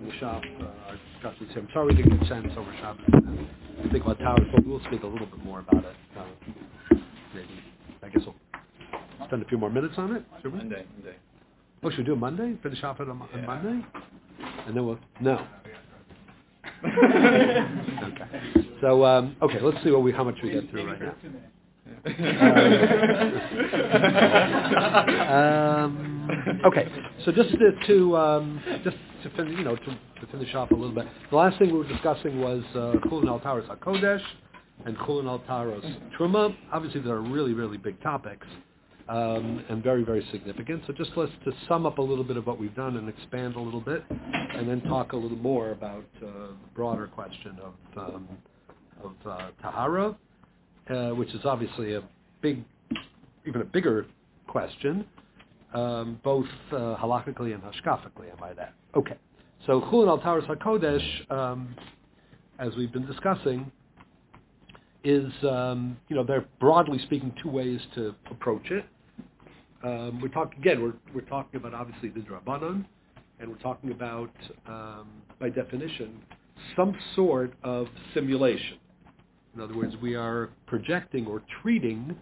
shop our discussions here. I'm sorry we didn't get a chance over Shabbos to think about towers, but we'll speak a little bit more about it. Maybe. I guess we'll spend a few more minutes on it. Should we? Monday. Oh, should we do it Monday? Finish off it on Monday? And then we'll... No. Okay. So, let's see how much we get through right now. Okay, so just to finish off a little bit, the last thing we were discussing was Chulin al Taharos HaKodesh and Chulin al Taharos Truma. Obviously, they're really, really big topics and very, very significant. So just let's to sum up a little bit of what we've done and expand a little bit, and then talk a little more about the broader question of Tahara. Which is obviously even a bigger question, both halakhically and hashkafically, I might add. Okay, so Chulin al Taharos HaKodesh, as we've been discussing, is there broadly speaking two ways to approach it. We're talking about obviously the Drabanan, and we're talking about by definition some sort of simulation. In other words, we are projecting or treating,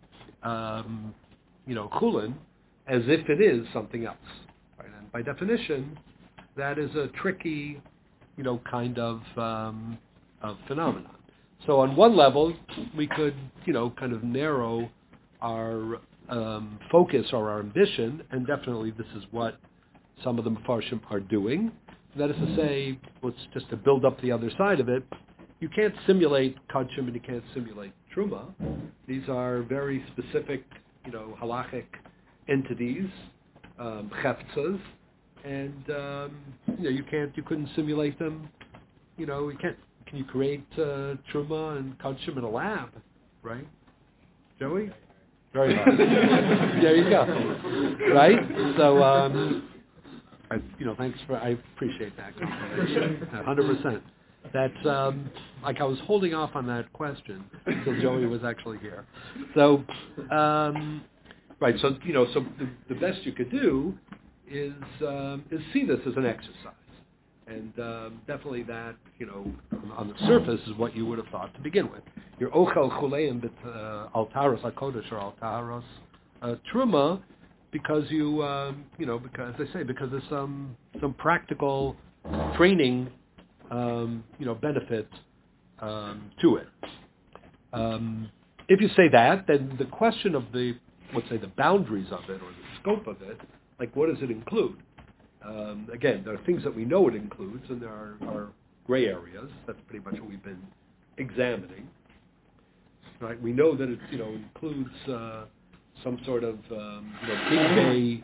Chulin as if it is something else. Right? And by definition, that is a tricky, kind of phenomenon. So on one level, we could, kind of narrow our focus or our ambition, and definitely this is what some of the Mefarshim are doing. That is to say, just to build up the other side of it, you can't simulate Kadshim and you can't simulate Truma. These are very specific, halachic entities, cheftzas, and you couldn't simulate them. Can you create Truma and Kadshim in a lab, right? Joey? Very hard. There you go. Right? So, thanks I appreciate that. 100%. That's I was holding off on that question until Joey was actually here. So, right. So so the best you could do is see this as an exercise, and definitely that on the surface is what you would have thought to begin with. Your ochel chuleim al Taharos HaKodesh or al Taharos Truma, because because they say because there's some practical training. Benefit to it. If you say that, then the question of the boundaries of it or the scope of it, like what does it include? Again, there are things that we know it includes, and there are gray areas. That's pretty much what we've been examining. Right? We know that it includes some sort of big day.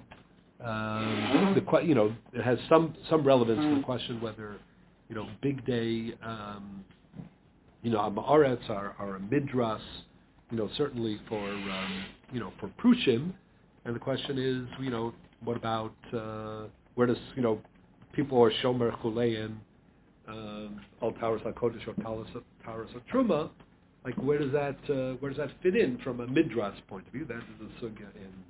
It has some relevance to the question whether. Big day, Ma'aretz are a midras, certainly for Prushim, and the question is, what about, where does, people are Shomer Chuleim, Al Taharos HaKodesh or Taharos HaTruma, like where does that fit in from a midras point of view? That is a sugya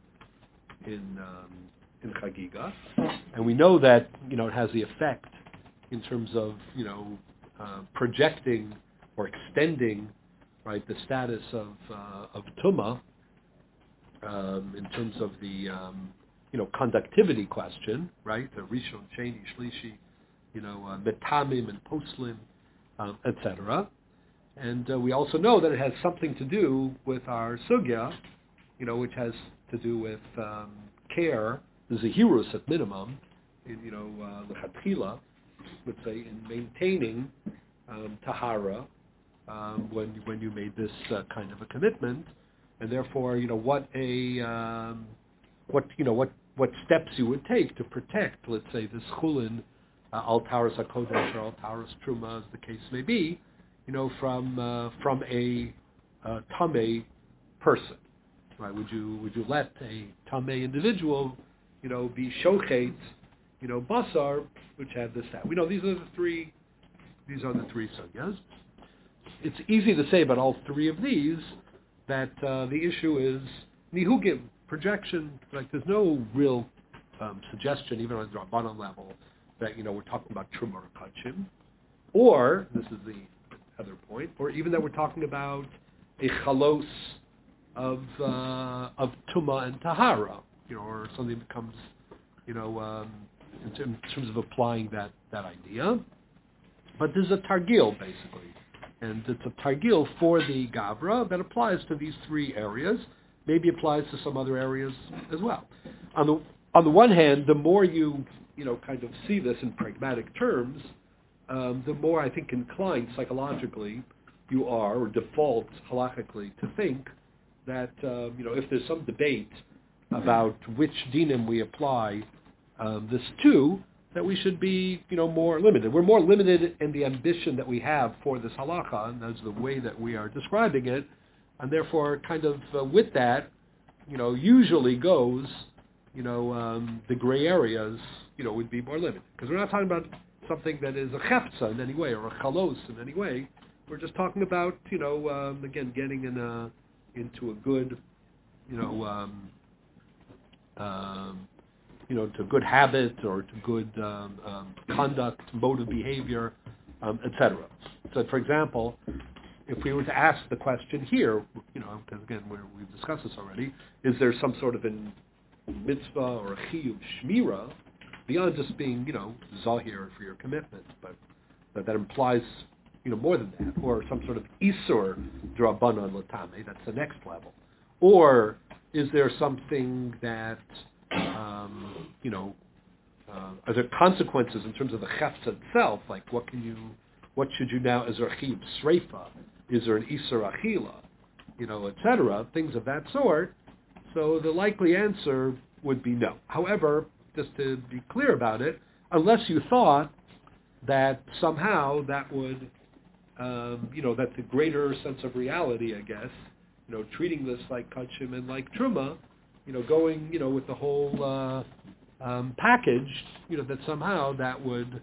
in Chagiga, and we know that, it has the effect in terms of projecting or extending, right, the status of Tumah in terms of the conductivity question, right, the Rishon, Sheni, Shlishi, Metamim and Poslim, etc. And we also know that it has something to do with our sugya, which has to do with care, the zehirus at minimum, in lechatchila. Would say in maintaining tahara when you made this kind of a commitment, and therefore what steps you would take to protect, let's say, this chulin al Taharos HaKodesh or al Taharos Truma, as the case may be, from a tamei person, right? Would you let a tamei individual be shochet basar, which had this, that. We know these are the three sugyas. It's easy to say about all three of these that the issue is nihugim, projection. Like there's no real suggestion, even on the Rabbanan level, that, we're talking about truma or kachim, or, this is the other point, or even that we're talking about a chalos of tuma and tahara, or something becomes, in terms of applying that idea. But there's a targil, basically. And it's a targil for the Gavra that applies to these three areas, maybe applies to some other areas as well. On the one hand, the more you kind of see this in pragmatic terms, the more I think inclined psychologically you are, or default halachically, to think that if there's some debate about which dinim we apply this to, that we should be, more limited. We're more limited in the ambition that we have for this halacha, and that's the way that we are describing it, and therefore, kind of with that, usually goes, the gray areas, would be more limited, because we're not talking about something that is a chefza in any way or a chalos in any way. We're just talking about, again, getting into a good, to good habit or to good conduct, mode of behavior, etc. So, for example, if we were to ask the question here, because again, we've discussed this already, is there some sort of a mitzvah or a chiyuv shmira beyond just being, zahir for your commitment, but that implies, more than that, or some sort of isur drabanan latame, that's the next level, or is there something that are there consequences in terms of the chefza itself? Like, what should you now, is there a chiyuv sreifa? Is there an isur achila? Etc. Things of that sort. So the likely answer would be no. However, just to be clear about it, unless you thought that somehow that would, that the greater sense of reality, I guess, treating this like kachim and like truma, going, with the whole package, that somehow that would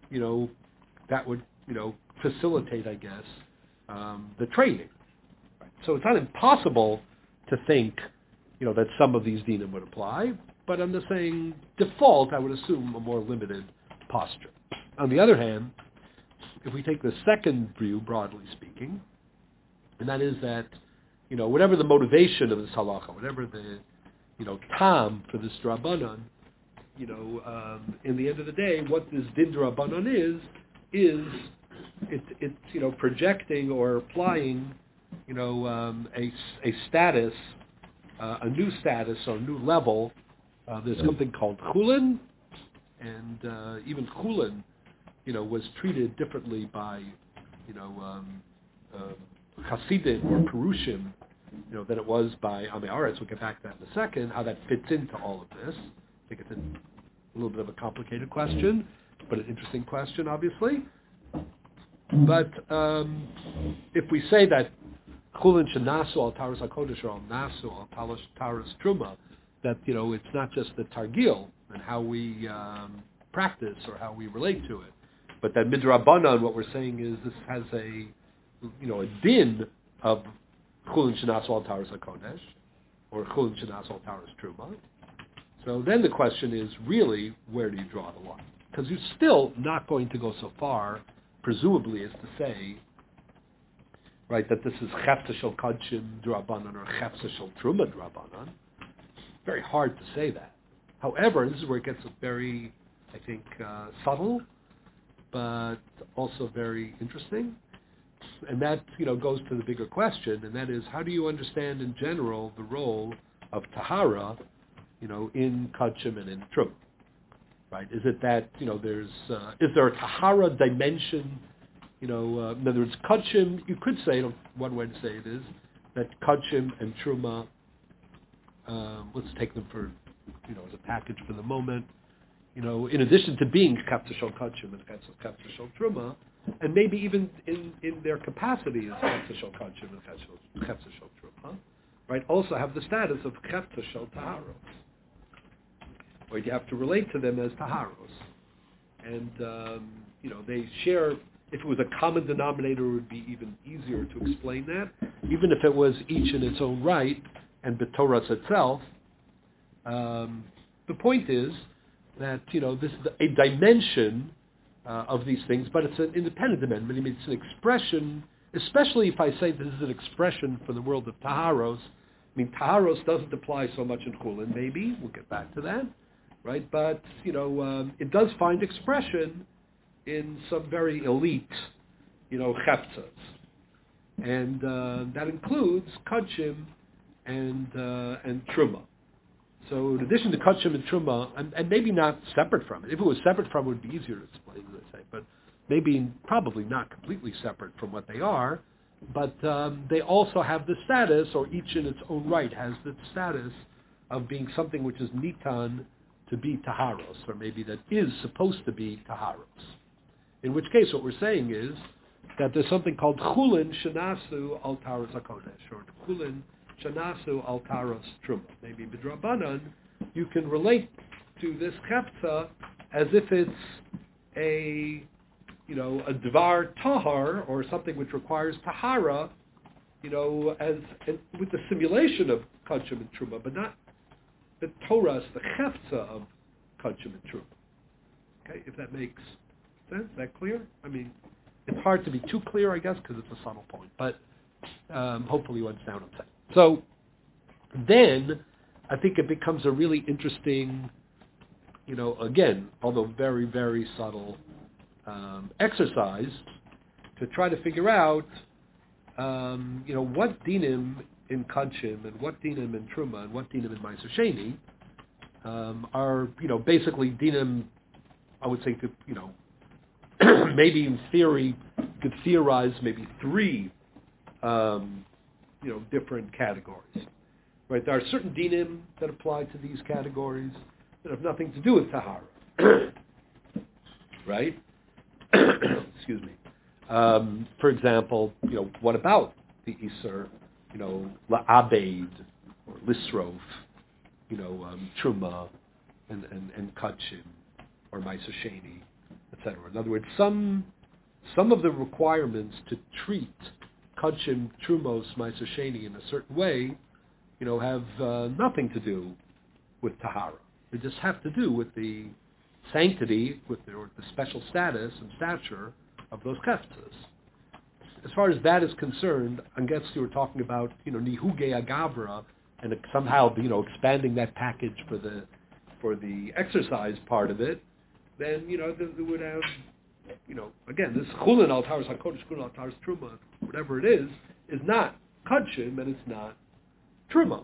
facilitate, I guess, the trading. Right. So it's not impossible to think, that some of these dinim would apply, but I'm just saying default, I would assume a more limited posture. On the other hand, if we take the second view, broadly speaking, and that is that, whatever the motivation of this halacha, whatever the tam for this drabanan, in the end of the day, what this din drabanan is it's projecting or applying, a status, a new status or a new level. There's something called chulin, and even chulin, was treated differently by, Hasidim or Perushim, than it was by Amei Aretz. We'll get back to that in a second, how that fits into all of this. I think it's a little bit of a complicated question, but an interesting question, obviously. But if we say that Chulin shenasu al taras hakodesh or al nasu al taras truma, that, it's not just the targil and how we practice or how we relate to it, but that midrabanan, what we're saying is this has a din of chulin shenasu al taras hakodesh or chulin shenasu al taras truma. So then the question is really, where do you draw the line? Because you're still not going to go so far, presumably, as to say, right, that this is chefza shel kachim drabanan or chefza shel truma drabanan. Very hard to say that. However, this is where it gets very, I think, subtle, but also very interesting. And that, goes to the bigger question, and that is, how do you understand in general the role of tahara, in kachim and in truma? Right? Is it that, is there a tahara dimension, in other words, kachim, you could say, one way to say it is, that kachim and truma, let's take them for, as a package for the moment, in addition to being chefza shel kachim and chefza shel truma, and maybe even in their capacity as chefza shel kachim and chefza shel truma, right, also have the status of chefza shel taharos, where you have to relate to them as taharos. And, they share, if it was a common denominator, it would be even easier to explain that. Even if it was each in its own right, and b'toras itself, the point is that, this is a dimension of these things, but it's an independent dimension. I mean, it's an expression, especially if I say this is an expression for the world of Taharos. I mean, Taharos doesn't apply so much in Chulin, maybe. We'll get back to that, right? But, it does find expression in some very elite, cheptzas. And that includes Kachim and Truma. So in addition to Kachim and Truma, and maybe not separate from it. If it was separate from it, it would be easier to explain, as I say. But maybe probably not completely separate from what they are. But they also have the status, or each in its own right has the status of being something which is nitan to be taharos, or maybe that is supposed to be taharos. In which case, what we're saying is that there's something called chulin shenasu al taros hakodesh, or chulin shenasu al taros truma. Maybe b'drabanan, you can relate to this cheptza as if it's a dvar tahar, or something which requires tahara, with the simulation of kachim and truma, but not the Torah, the chefza of kachim and truma. Okay, if that makes sense, is that clear? I mean, it's hard to be too clear, I guess, because it's a subtle point, but hopefully you understand what I'm saying. So then, I think it becomes a really interesting, again, although very, very subtle exercise to try to figure out, what dinim in Kachim and what dinim in Truma and what dinim in Ma'aser Sheni are, basically dinim, I would say, maybe in theory, could theorize maybe three, different categories. Right? There are certain dinim that apply to these categories that have nothing to do with Tahara. Right? Excuse me. For example, what about the Isser, la'abeid, or lisrof, truma, and kachim, or ma'aser sheni, etc. In other words, some of the requirements to treat kachim, trumos, ma'aser sheni in a certain way, have nothing to do with tahara. They just have to do with the sanctity, or the special status and stature of those keftzas. As far as that is concerned, I guess you were talking about, nihuge agavra, and somehow, expanding that package for the exercise part of it. Then, they would have, again, this chulin al taros hakodesh, chulin al taros truma, whatever it is not kachim and it's not trumos.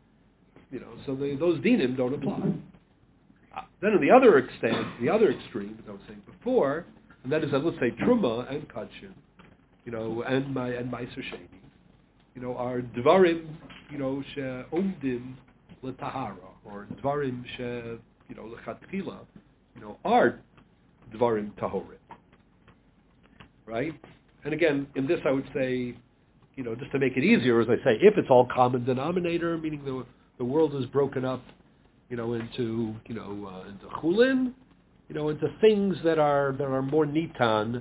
So those dinim don't apply. Then on the other extent, the other extreme, as I was saying before, and that is, let's say, truma and kachim, and ma'aser sheni, are dvarim, she'omdim l'tahara, or dvarim lechatchila, are dvarim tahorim, right? And again, in this I would say, just to make it easier, as I say, if it's all common denominator, meaning the world is broken up, into chulin, into things that are more nitan,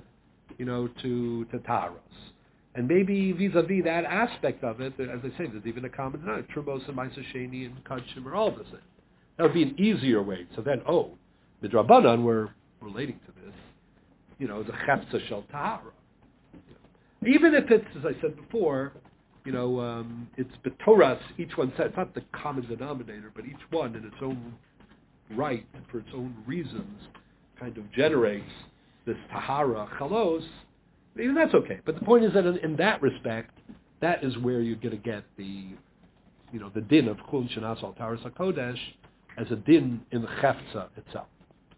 to taharos. And maybe vis-a-vis that aspect of it, as I say, there's even a common denominator. Trumos and ma'aser sheni and kachim are all the same. That would be an easier way. So then, the Drabanan we're relating to this, the chefza shel tahara. Even if it's, as I said before, it's b'toras, each one said, it's not the common denominator, but each one in its own right, for its own reasons, kind of generates this tahara chalos. Even that's okay. But the point is that in that respect, that is where you're going to get the din of chulin shenas al taros hakodesh as a din in the chefza itself.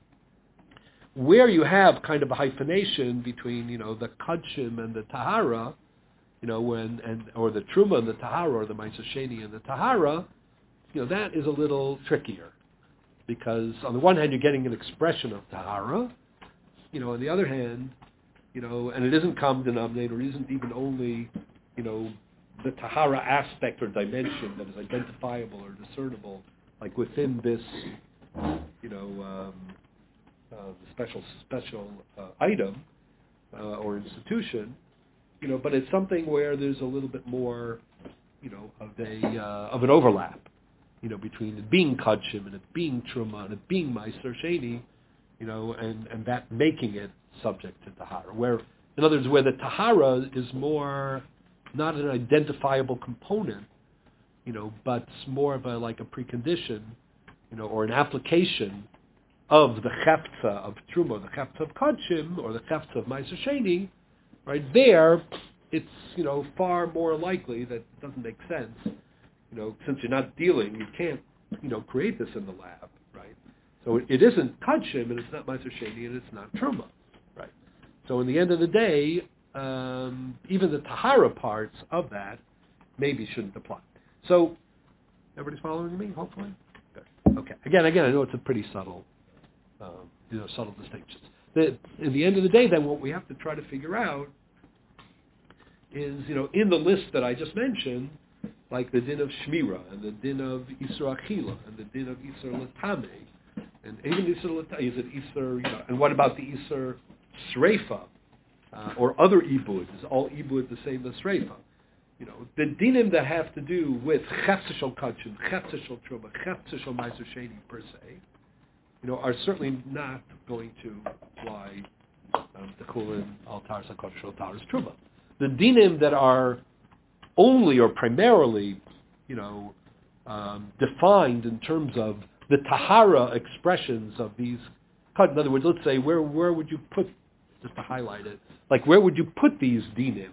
Where you have kind of a hyphenation between, the kachim and the tahara, or the truma and the tahara, or the ma'aser sheni and the tahara, that is a little trickier. Because on the one hand, you're getting an expression of tahara, on the other hand, and it isn't common denominator, it isn't even only, the tahara aspect or dimension that is identifiable or discernible, like within this, special item or institution, but it's something where there's a little bit more, of an overlap, between it being Kudshim and it being Truma and it being Meiser Sheni, and that making it subject to Tahara. Where, in other words, where the Tahara is more not an identifiable component, but more of a precondition, or an application of the Chefza of Truma, the Chefza of Kudshim, or the Chefza of Meiser Sheni, right there, it's, far more likely that it doesn't make sense. Since you're not dealing, you can't, create this in the lab, right? So it isn't Kudshim, and it's not Meiser Sheni, and it's not Truma, right? So in the end of the day, even the Tahara parts of that maybe shouldn't apply. So, everybody's following me, hopefully? Good. Okay. Again, I know it's a pretty subtle, subtle distinctions. In the end of the day, then, what we have to try to figure out is, in the list that I just mentioned, like the din of Shmira, and the din of Isra Achila, and the din of Isra Latame, and even Isra Latame, is it Isra, and what about the Isra Sreifa, or other Ibud? Is all Ibud the same as Sreifa? The dinim that have to do with Chefza Shel Kudshim, Chefza Shel Truma, Chefza Shel Meiser Sheni per se, are certainly not going to apply the Kulin, Al Taras HaKodesh, Al Taras Truma. The dinim that are only or primarily, defined in terms of the Tahara expressions of these. In other words, let's say, where would you put, just to highlight it, where would you put these dinim?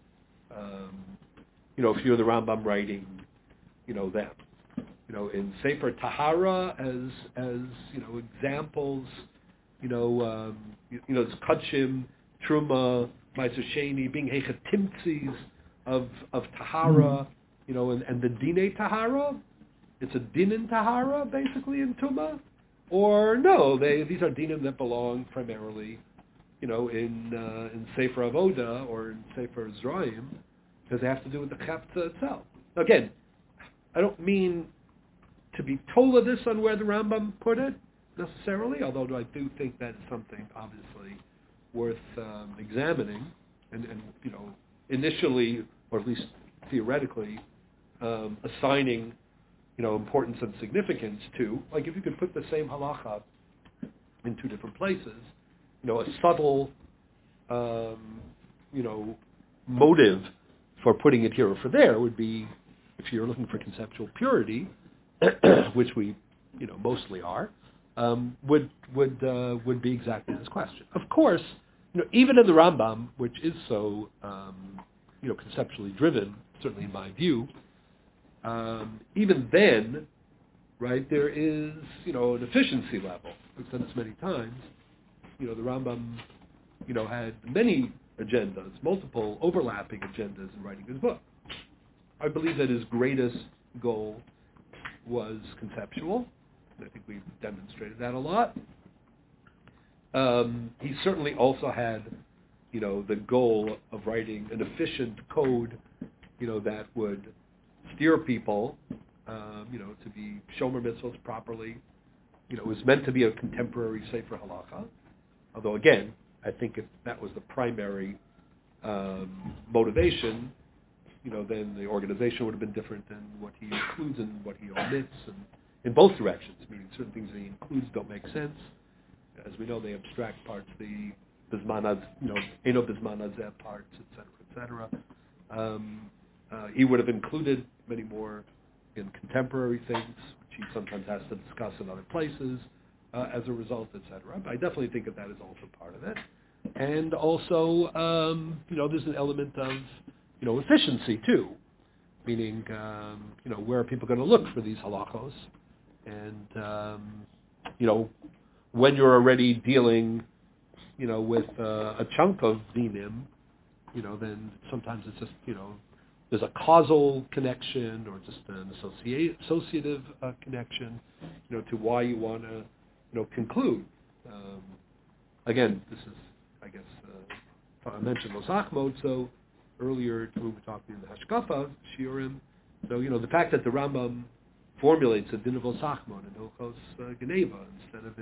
If you're the Rambam writing, them. In Sefer Tahara as examples, it's Kudshim, Truma, Meiser Sheni, being Hechatimtzis of Tahara, and the Dine Tahara. It's a din in Tahara, basically, in Tuma. Or no, these are dinim that belong primarily, in Sefer Avoda or in Sefer Zraim, because they have to do with the Chefza itself. Again, I don't mean to be told of this on where the Rambam put it, necessarily, although I do think that is something, obviously, worth examining, and initially, or at least theoretically, assigning, importance and significance to. Like if you could put the same halacha in two different places, a subtle, motive for putting it here or for there would be, if you're looking for conceptual purity, which we, mostly are, would be exactly this question. Of course, even in the Rambam, which is so, conceptually driven, certainly in my view, even then, right, there is, an efficiency level. We've said this many times. The Rambam, had many agendas, multiple overlapping agendas in writing his book. I believe that his greatest goal was conceptual. I think we've demonstrated that a lot. He certainly also had, the goal of writing an efficient code, that would steer people, to be shomer mitzvos properly. It was meant to be a contemporary Sefer Halacha. Although, again, I think if that was the primary motivation, then the organization would have been different than what he includes and what he omits, and in both directions, meaning certain things that he includes don't make sense. As we know, they abstract parts, the Bismanad, Eno Bismanad parts, etc., etc. He would have included many more in contemporary things, which he sometimes has to discuss in other places as a result, etc. But I definitely think that is also part of it. And also, there's an element of, efficiency too, meaning, where are people going to look for these halachos? And, when you're already dealing, with a chunk of dinim, then sometimes it's just, there's a causal connection or just an associative connection, to why you want to, conclude. Again, this is, I guess, I mentioned Los Achmod, so earlier we were talking in the Hashkafa, Shiurim, so, the fact that the Rambam formulates a din of Los Achmod in Hilchos Geneva instead of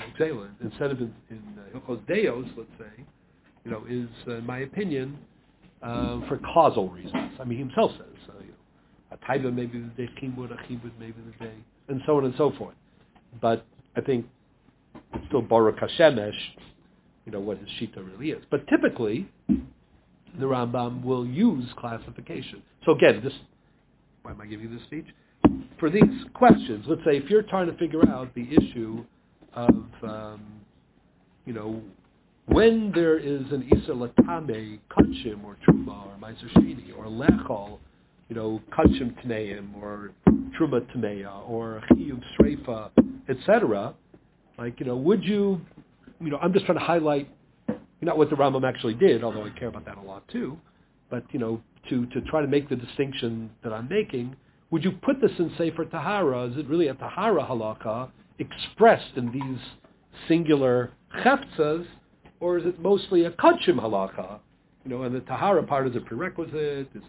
in Hilchos Deos, let's say, is, in my opinion, for causal reasons. I mean, he himself says, a taiva may be the day chibud, a chibud may be the day, and so on and so forth. But I think it's still Baruch Hashemesh, what his shita really is. But typically, the Rambam will use classification. So again, why am I giving you this speech? For these questions, let's say if you're trying to figure out the issue of, when there is an Isser Latame, Kachim, or Truma, or Meiser Sheni, or Lechol, Kachim Tneim, or Truma Tmeya, or Chiyuv Sreifa, etc., would you, I'm just trying to highlight, not what the Rambam actually did, although I care about that a lot too, but, to try to make the distinction that I'm making, would you put this in Sefer Tahara? Is it really a Tahara halakha expressed in these singular cheftzas, or is it mostly a Kachim halakha? And the Tahara part is a prerequisite, is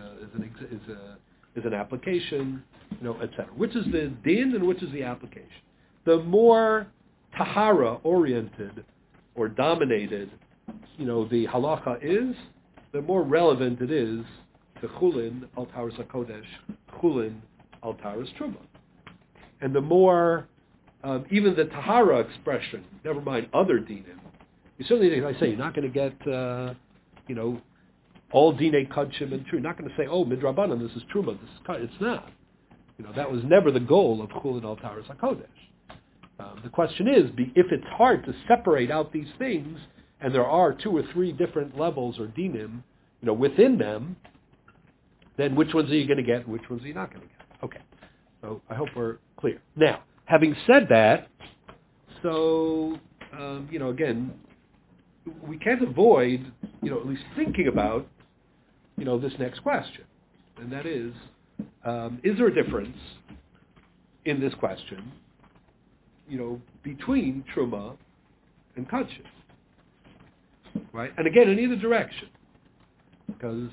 an application, etc. Which is the din and which is the application? The more Tahara oriented or dominated, the halacha is, the more relevant it is to Chulin al Taharas HaKodesh, Chulin al Taharas Truma. And the more, even the Tahara expression, never mind other dinim, you certainly, as I say, you're not going to get, all dinei kachim and true. You're not going to say, midrabanan, this is Truma, this is it's not. That was never the goal of Chulin al Taharas HaKodesh. The question is, if it's hard to separate out these things, and there are 2 or 3 different levels or dinim, within them, then which ones are you going to get and which ones are you not going to get? Okay. So I hope we're clear. Now, having said that, so, again, we can't avoid, at least thinking about, this next question. And that is there a difference in this question, between Truma and Kachim? Right? And again, in either direction. Because,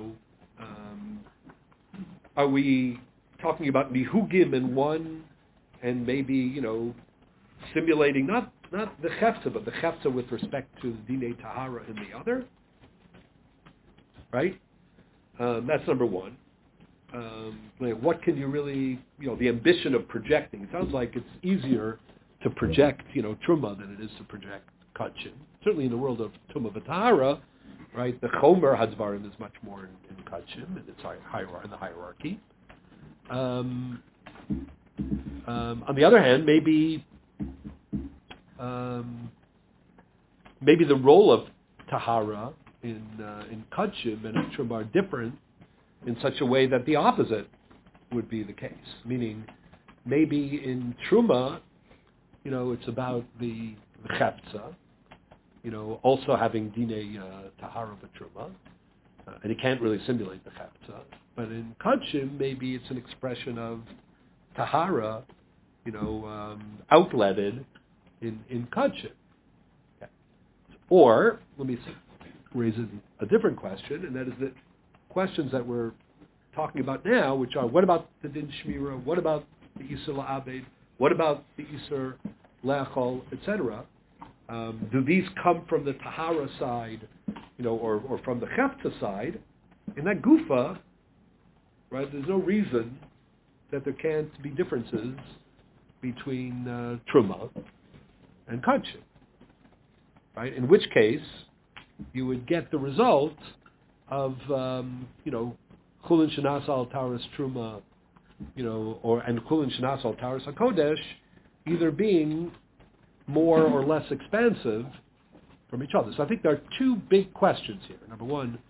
are we talking about Mihugim in one and maybe, simulating not the Chefza, but the Chefza with respect to the Dinei Tahara in the other? Right? That's number one. What can you really, the ambition of projecting? It sounds like it's easier to project, Truma than it is to project Kachim. Certainly in the world of Tumah V'Tahara, right, the Chomer Hadvarim is much more in Kachim, and it's in the hierarchy. On the other hand, maybe the role of Tahara in Kachim and in Truma are different in such a way that the opposite would be the case. Meaning, maybe in Truma, it's about the Chepza, also having Dinei Tahara B'Truma, and it can't really simulate the Chepza. But in Kachim, maybe it's an expression of Tahara, outletted in Kachim. Okay. Or, let me raise a different question, and that is that questions that we're talking about now, which are, what about the Din Shmira? What about the Isur La'abed? What about the Isur La'achol, etc.? Do these come from the Tahara side, or from the Chefta side? In that Gufa, right, there's no reason that there can't be differences between Truma and Kachim, right? In which case, you would get the result of, Chulin Shenas al Taharas Truma, and Chulin Shenas al Taharas HaKodesh, either being more or less expansive from each other. So I think there are 2 big questions here. Number one,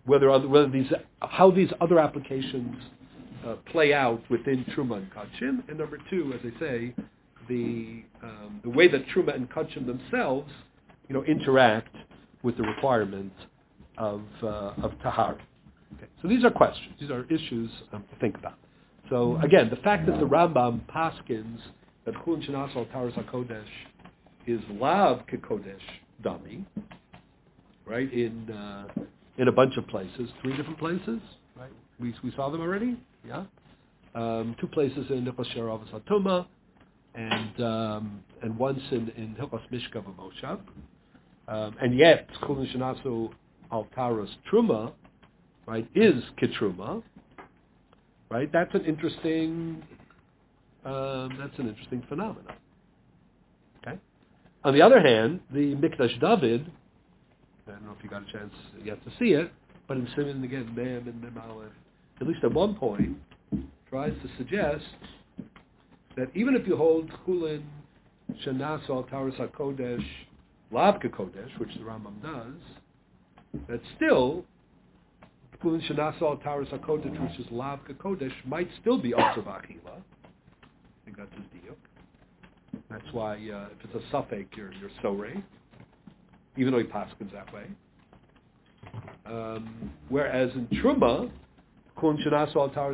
how these other applications play out within Truma and Kachim, and number 2, as I say, the way that Truma and Kachim themselves, interact with the requirement of Tahara. Okay. So these are questions. These are issues to think about. So again, the fact that the Rambam paskins that Chulin Shenas al Taharas HaKodesh is Lav Kekodesh Dami, right, in a bunch of places, 3 different places, right? We saw them already, yeah? 2 places in Hilchos Shir Avos HaTumah, and once in Hilchos Mishka V'Moshav. And yet, Chulin Shenas al taras truma, right, is kitruma, right? That's an interesting phenomenon. Okay. On the other hand, the Mikdash David, I don't know if you got a chance yet to see it, but in Siman again, Mem and Mem Aleph, at least at one point, tries to suggest that even if you hold Chulin Shanas al Taras HaKodesh Lav Kodesh, which the Rambam does, that still Chulin Shanas al Taras HaKodesh, which is Lav Kodesh, might still be Asur B'Achila. I think that's his diuk. That's why if it's a suffix, you're sorei, even though he paskins that way. Whereas in Truma, Chulin Shanas al Taras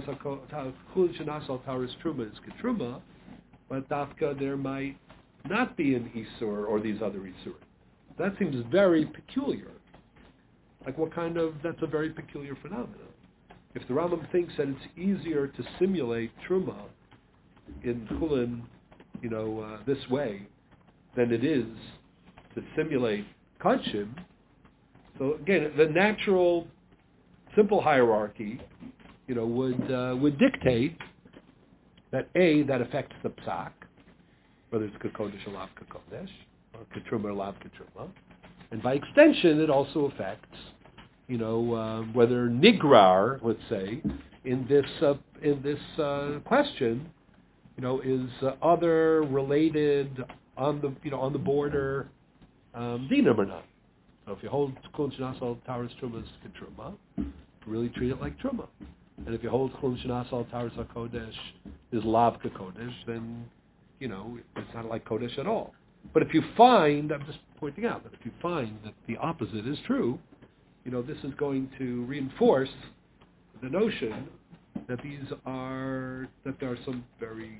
Truma is Ketruma, but Dafka there might not be an Isur or these other Isur. That seems very peculiar. Like that's a very peculiar phenomenon. If the Rambam thinks that it's easier to simulate Truma in Chulin, this way, than it is to simulate Kachim, so again, the natural, simple hierarchy, would dictate that that affects the psak, whether it's Kekodesh or Lav Kekodesh, or Ketruma or Lav Ketruma, and by extension, it also affects, whether Nigrar, let's say, in this question, is other related on the border dinam or not. So if you hold Chulin Shanas al Taras Truma as Ketruma, really treat it like Truma. And if you hold Chulin Shanas al Taras HaKodesh is Lav Kodesh, then, it's not like Kodesh at all. But if you find, I'm just pointing out, that if you find that the opposite is true, this is going to reinforce the notion that there are some very,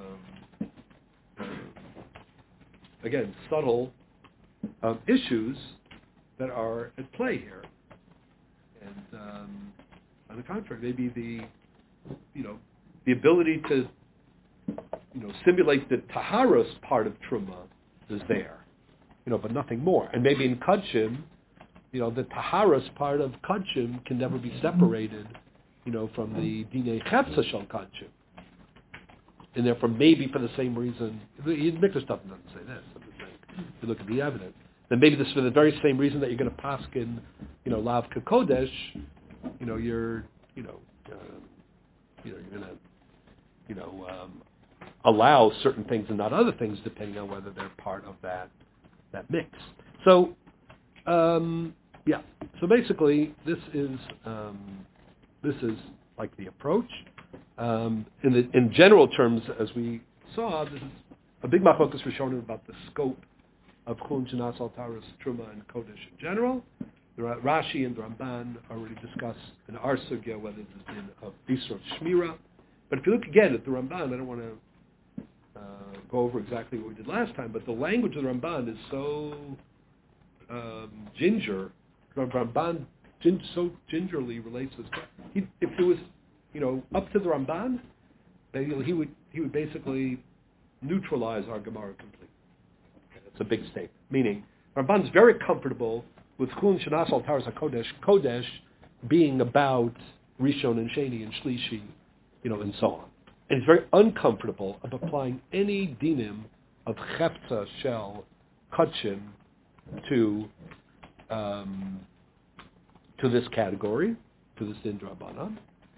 again, subtle issues that are at play here. And on the contrary, maybe the ability to simulate the taharos part of truma is there, but nothing more. And maybe in kachim, the taharos part of kachim can never be separated, from the dinei chepsa shel kachim. And therefore, maybe for the same reason, the Mikdash stuff doesn't say this. I'm just saying, if you look at the evidence, then maybe this for the very same reason that you're going to paskin, Lav Kodesh, you're going to, allow certain things and not other things depending on whether they're part of that mix. So, So basically, this is like the approach. In general terms, as we saw, this is a big machlokas for showing about the scope of Chulin Shanas al Taras Truma and Kodesh in general. The Rashi and the Ramban already discussed in our sugya whether this is of Isur of Shmira. But if you look again at the Ramban, I don't want to go over exactly what we did last time, but the language of the Ramban is so ginger. The Ramban so gingerly relates this. If it was, up to the Ramban, he would basically neutralize our Gemara completely. Okay, that's a big statement. Meaning, Ramban's very comfortable with Chulin Shanas al Taras Kodesh being about Rishon and Sheni and Shlishi, and so on. And he's very uncomfortable of applying any dinim of Chepta Shel Kachim to this category, to this din drabanan.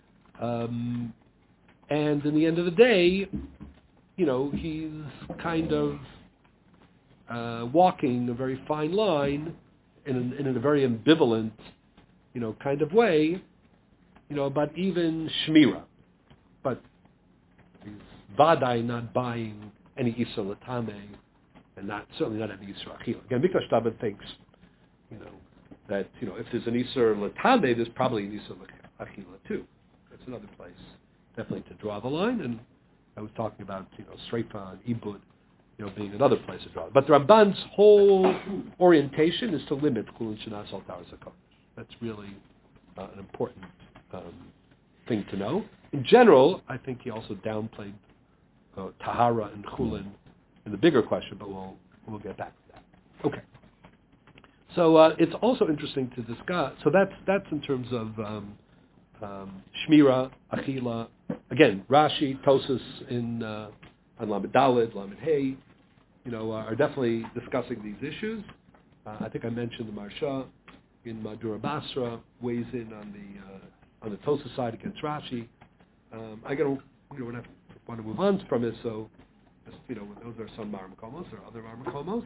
And in the end of the day, he's kind of walking a very fine line in a very ambivalent, kind of way, about even Shmira. But he's vadai not buying any Isur Latame, and certainly not any Isur Achila. Again, Mikdash David thinks, that, if there's an Isur Latame, there's probably an Isur Achila too. That's another place, definitely to draw the line. And I was talking about, Sreifa and Ibud, being another place to draw it. But the Ramban's whole orientation is to limit Chulin Shanas al Taras HaKodesh. That's really an important thing to know. In general, I think he also downplayed Tahara and Chulin in the bigger question, but we'll get back to that. Okay. So it's also interesting to discuss. So that's in terms of Shmira, Achila. Again, Rashi, Tosas in on Lamed Daled, Lamed Hey, are definitely discussing these issues. I think I mentioned the Marsha in Madura Basra weighs in on the Tosas side against Rashi. I don't want to move on from it. So, those are some Marmakomos. There are other Marmakomos.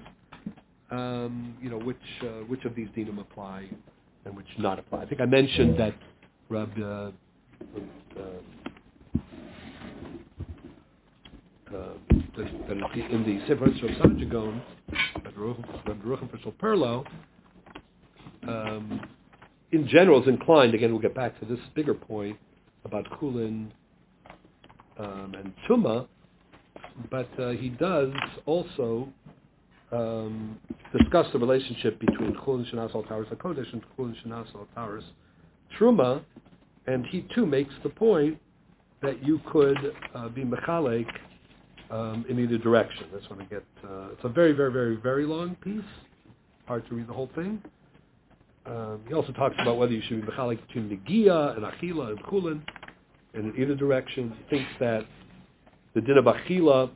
Which of these dinim apply and which not apply. I think I mentioned that in the Sefer of Sanjagon, Rabbi Rucham Pershel Perlo, in general is inclined, again we'll get back to this bigger point about Kulin and Tuma, but he does also discuss the relationship between Chulin Shanas al Taurus HaKodesh and Chulin Shanas al Taurus Truma, and he too makes the point that you could be mechalek in either direction. That's when I get. It's a very, very, very, very long piece. Hard to read the whole thing. He also talks about whether you should be mechalek between Negia and Achila and Chulin, and in either direction. He thinks that the din of Achila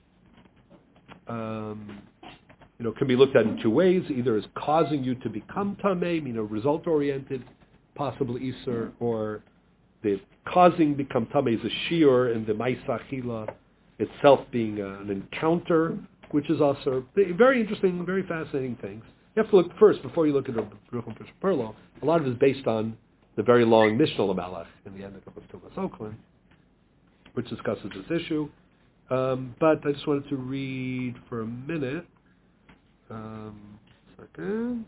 can be looked at in two ways, either as causing you to become tamei, result-oriented, possible iser, or the causing become tamei is a shiur, and the ma'isa achila itself being an encounter, which is also very interesting, very fascinating things. You have to look first, before you look at the Rucham Perlo, a lot of it is based on the very long Mishnah Lamalach in the end of Tumas Oakland, which discusses this issue. But I just wanted to read for a minute. Second.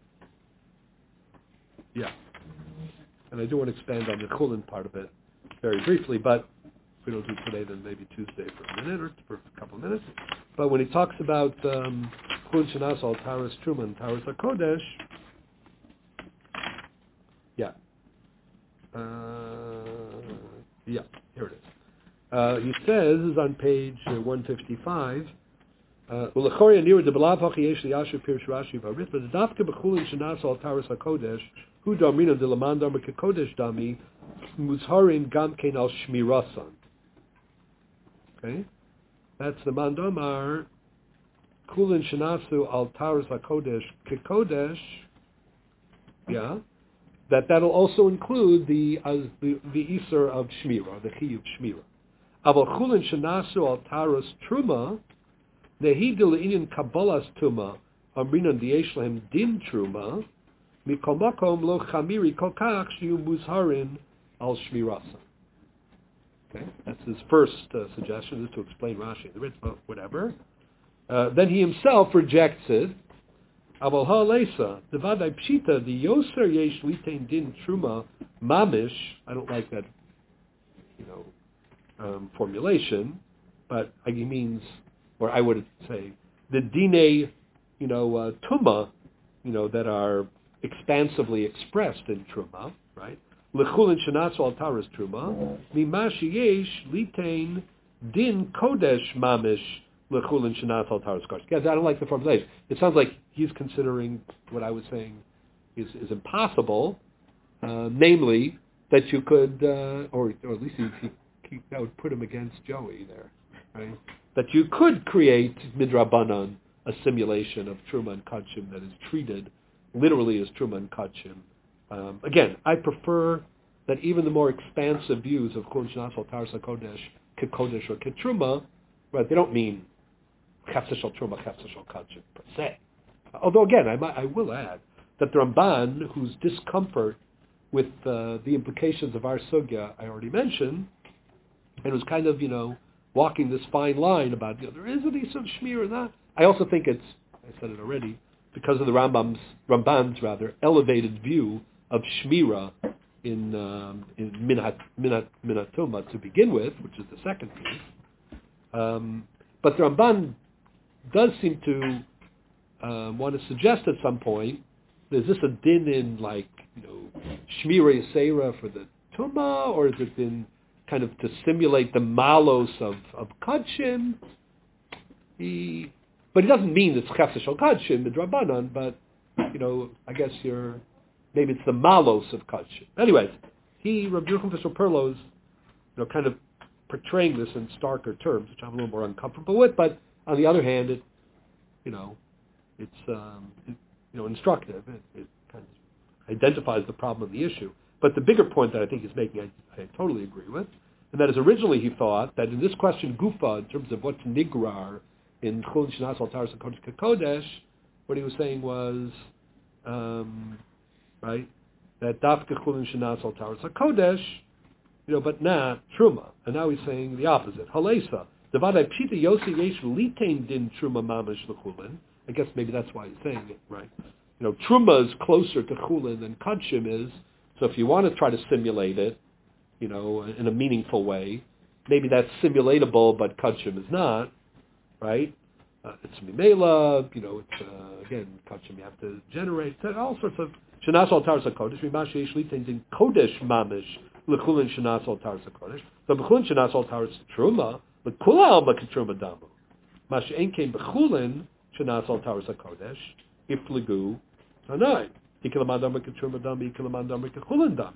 Yeah. And I do want to expand on the Chulin part of it very briefly, but if we don't do it today, then maybe Tuesday for a minute or for a couple of minutes. But when he talks about Chulin Shanas al Taurus Truma and Taurus HaKodesh, yeah. Here it is. He says, this is on page 155, Ulechori Anira de Belav Hachi Yesh Liyasher Pirush Rashi Varit, but the Dafka B'Chulin Shanas al Taurus HaKodesh, Hu Damrina de Laman Dama Kekodesh Dami, Muzharin Gam Kein al Shmirasan. Okay? That's the Mandomar, Kulin Shanasu al Taurus HaKodesh Kekodesh, yeah, that'll also include the Isser of Shmira, the Chiyuv Shmira. Aval Chulin Shanasu al Taurus Truma, Nehidil Inyan Kabbalas Tuma, Amrinan Dieshlahem Din Truma, Mikol Makom Lo Chamiri Kokach Shiu Muzharin al Shmirasa. Okay, that's his first suggestion, is to explain Rashi, the Ritva, whatever. Then he himself rejects it. Aval ha'aleisa, devadai pshita, the yoser yesh litain din truma mamish. I don't like that, formulation, but he means, or I would say, the dine, tuma, that are expansively expressed in truma, right? Lechulin shenatzu al taurus truma, mimashi yesh litain din kodesh mamish. Lechulin Shanat al Taurus Kodesh. Guys, I don't like the formulation. It sounds like he's considering what I was saying is impossible, namely that you could, or at least that would put him against Joey there, right? That you could create midrabanan, a simulation of Truma and Kachim that is treated literally as Truma and Kachim. Again, I prefer that even the more expansive views of Chulin Shanat al Taurus HaKodesh, Kekodesh or Ketruma, right, they don't mean Chefsa Shel Truma, Chefsa Shel Kachim per se. Although again, I will add that the Ramban, whose discomfort with the implications of our sugya I already mentioned, and was kind of walking this fine line about there is an Isur Shmir or not. I also think it's, I said it already, because of the Ramban's elevated view of Shmira in Minatuma to begin with, which is the second piece. But the Ramban does seem to want to suggest at some point, is this a din in Shmira Yisera for the Tumah, or is it in kind of to simulate the malos of Kachim? But he doesn't mean it's Chefsa Shel Kachim, the Drabanan, but I guess maybe it's the malos of kachim. Anyways, Rabbi Yochanan Fisher Perlo is, kind of portraying this in starker terms, which I'm a little more uncomfortable with. But on the other hand, it's instructive. It kind of identifies the problem of the issue. But the bigger point that I think he's making, I totally agree with, and that is originally he thought that in this question, Gufa, in terms of what's nigrar in Chulin Shanas Al Taras HaKodesh Kakodesh, what he was saying was, right, that Dafka Chulin Shanas Al Taras HaKodesh, but not Truma. And now he's saying the opposite. Halesa. Devadai Pshita Yosi Yesh Litain Din Truma Mamash L'Chulin. I guess maybe that's why he's saying it, right? Truma is closer to Chulin than Kachim is, so if you want to try to simulate it, in a meaningful way, maybe that's simulatable, but Kachim is not, right? It's Mimela, it's, again, Kachim you have to generate, all sorts of, Shanas Al Taras HaKodesh, Mimash Yesh Litain Din Kodesh Mamash L'Chulin Shanas Al Taras HaKodesh. So B'chulin Shanas Al Taras Truma, L'Kula Alma K'Truma Damu. Mash Ein Kein B'chulin Shanas Al Taras HaKodesh, Ifligu Tanai. Ikilamandam K'Truma Dami, Ikilamandam K'Chulin Dami.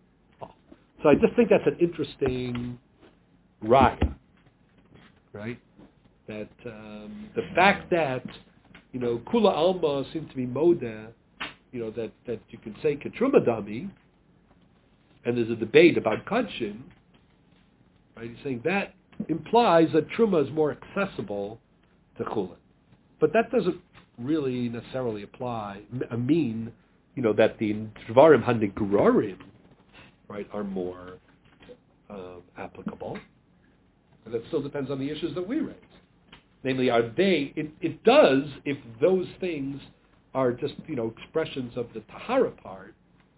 So I just think that's an interesting raya, right? That the fact that, Kula Alma seems to be Moda, that you can say K'Truma Dami, and there's a debate about Kachim, right? He's saying that implies that Truma is more accessible to Chulin. But that doesn't really necessarily mean, that the Dvarim HaNigrarim, right, are more applicable. And that still depends on the issues that we raise. Namely, are they, it does if those things are just, expressions of the Tahara part,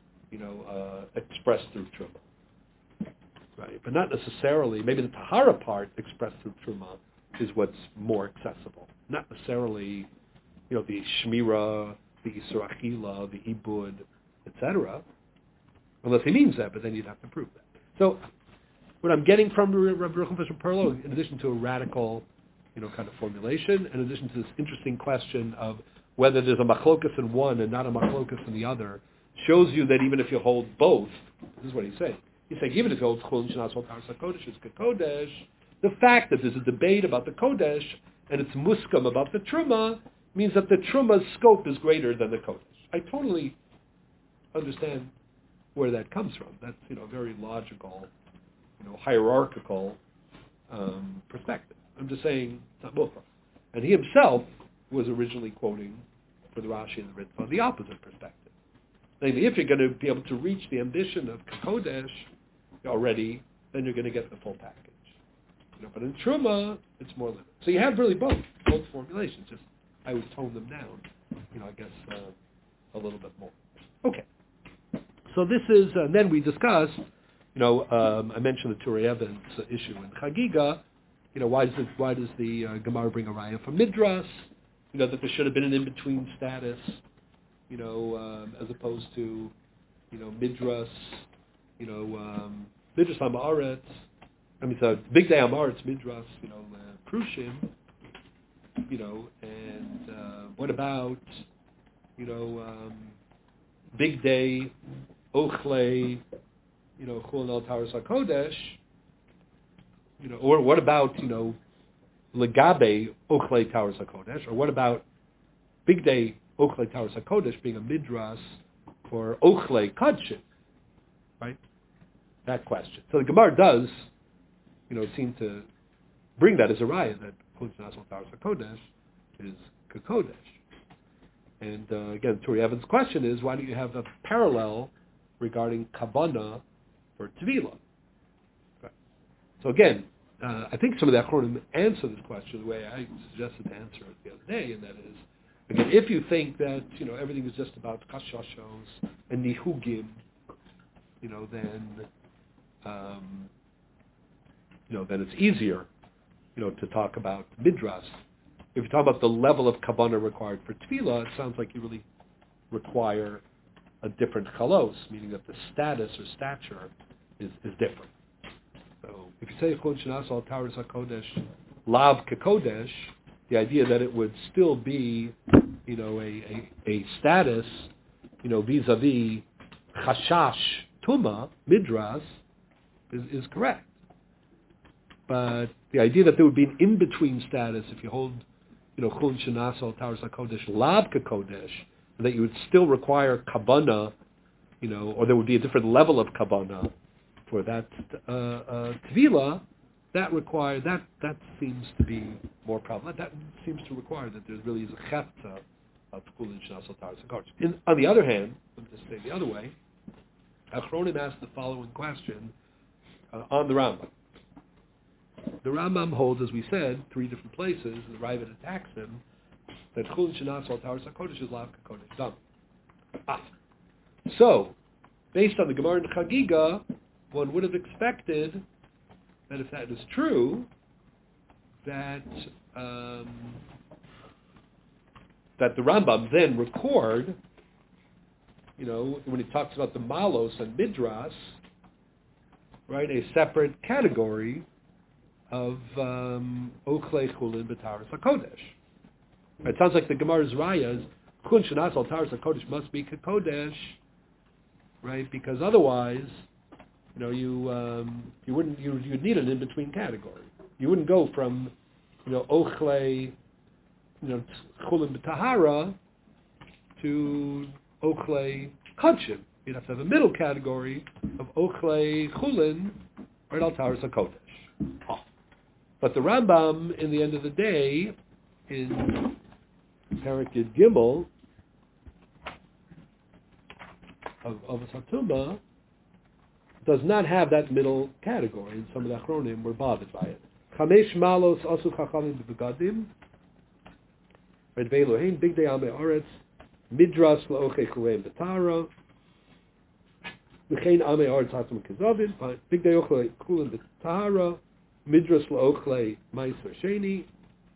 expressed through Truma. Right, but not necessarily, maybe the Tahara part expressed through Truma is what's more accessible. Not necessarily, the Shmira, the Isur Achila, the Ibud, etc. Unless he means that, but then you'd have to prove that. So, what I'm getting from Rabbi Yochanan Fisher Perlo, in addition to a radical, kind of formulation, in addition to this interesting question of whether there's a machlokas in one and not a machlokas in the other, shows you that even if you hold both, this is what he's saying. He's saying even if you hold Chulin Shanas Al Taras HaKodesh is Kodesh, the fact that there's a debate about the Kodesh and it's muskam about the Truma means that the Truma's scope is greater than the Kodesh. I totally understand where that comes from. That's a very logical, hierarchical perspective. I'm just saying it's not Mufra. And he himself was originally quoting for the Rashi and the Ritva the opposite perspective. Namely, if you're going to be able to reach the ambition of Kodesh already, then you're going to get the full package. But in Truma, it's more limited. So you have really both formulations. Just I would tone them down, I guess a little bit more. Okay. So this is, and then we discussed, I mentioned the Turei Evans issue in Chagiga. Why does the Gemara bring a raya from Midras? That there should have been an in-between status, as opposed to, Midras, Midras Ha'Ma'aretz. So Big Day Ha'Ma'aretz, Midras, Prushim, and what about, Big Day, Ochle, Chulin Al Taras HaKodesh, or what about, Legabe Ochle Taras HaKodesh, or what about Big Day Ochle Taras HaKodesh being a midras for Ochle Kadshim, right? That question. So the Gemara does, seem to bring that as a raya that Chulin Shanas Al Taras HaKodesh is Kakodesh. And again, Turei Evans' question is, why do you have a parallel regarding Kavanah for Tvila? Right. So again, I think some of the Achronim answer this question the way I suggested to answer it the other day, and that is, again, if you think that, everything is just about Kashashos and Nihugim, then it's easier, to talk about Midras. If you talk about the level of Kavanah required for Tefillah, it sounds like you really require a different chalos, meaning that the status or stature is different. So if you say Chulin Shanas Al Taras HaKodesh Lav Kekodesh, the idea that it would still be a status, vis-a-vis chashash tuma midras is correct. But the idea that there would be an in-between status if you hold, chulin shenas al taras hakodesh lav kakodesh, and that you would still require kabana, or there would be a different level of kabana for that tvila, that seems to be more problematic. That seems to require that there really is a chepta of chulin shenas al taras hakodesh. On the other hand, let me just say the other way, Achronim asked the following question on the Rambam. The Rambam holds, as we said, 3 different places, and the Ravid attacks him, that chulin shenas al taras hakodesh is lav kakodesh dam. So, based on the Gemara in Chagiga, one would have expected that if that is true, that the Rambam then record, when he talks about the malos and midras, right, a separate category of ochlei chulin b'taras hakodesh. It sounds like the Gemara's raya is chulin shenas al taras hakodesh must be kakodesh, right? Because otherwise, you'd need an in between category. You wouldn't go from ochlei chulin b'tahara to ochlei kachim. You'd have to have a middle category of ochlei chulin right al taras hakodesh. But the Rambam, in the end of the day, in Perek Yud Gimel of Satuma, does not have that middle category, and some of the Achronim were bothered by it. Chamesh malos asu chachamim b'begadim, red ve'elohein bigdei amei aretz, midras la'ochei chuleim b'tara, v'chein amei aretz hatzim kezavim, bigdei ochlei chuleim b'tara, midras la'ochlei ma'aser sheni,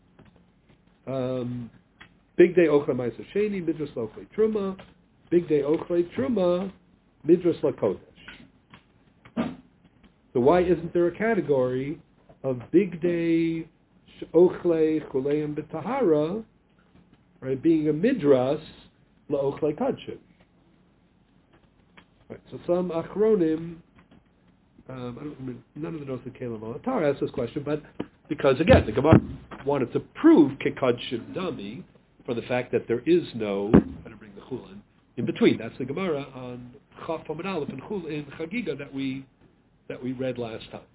bigdei ochlei ma'aser sheni, midras la'ochlei truma, bigdei ochlei truma, midras la'kodesh. So why isn't there a category of bigdei ochlei chuleim b'tahara, right, being a midras la'ochlei kachim? Right, so some achronim, none of the notes that came along. Tara asked this question, but because again the Gemara wanted to prove kekadshim dami for the fact that there is no, I'm going to bring the chulin in between. That's the Gemara on Chaf Amud Aleph and Chul in Chagiga that we read last time.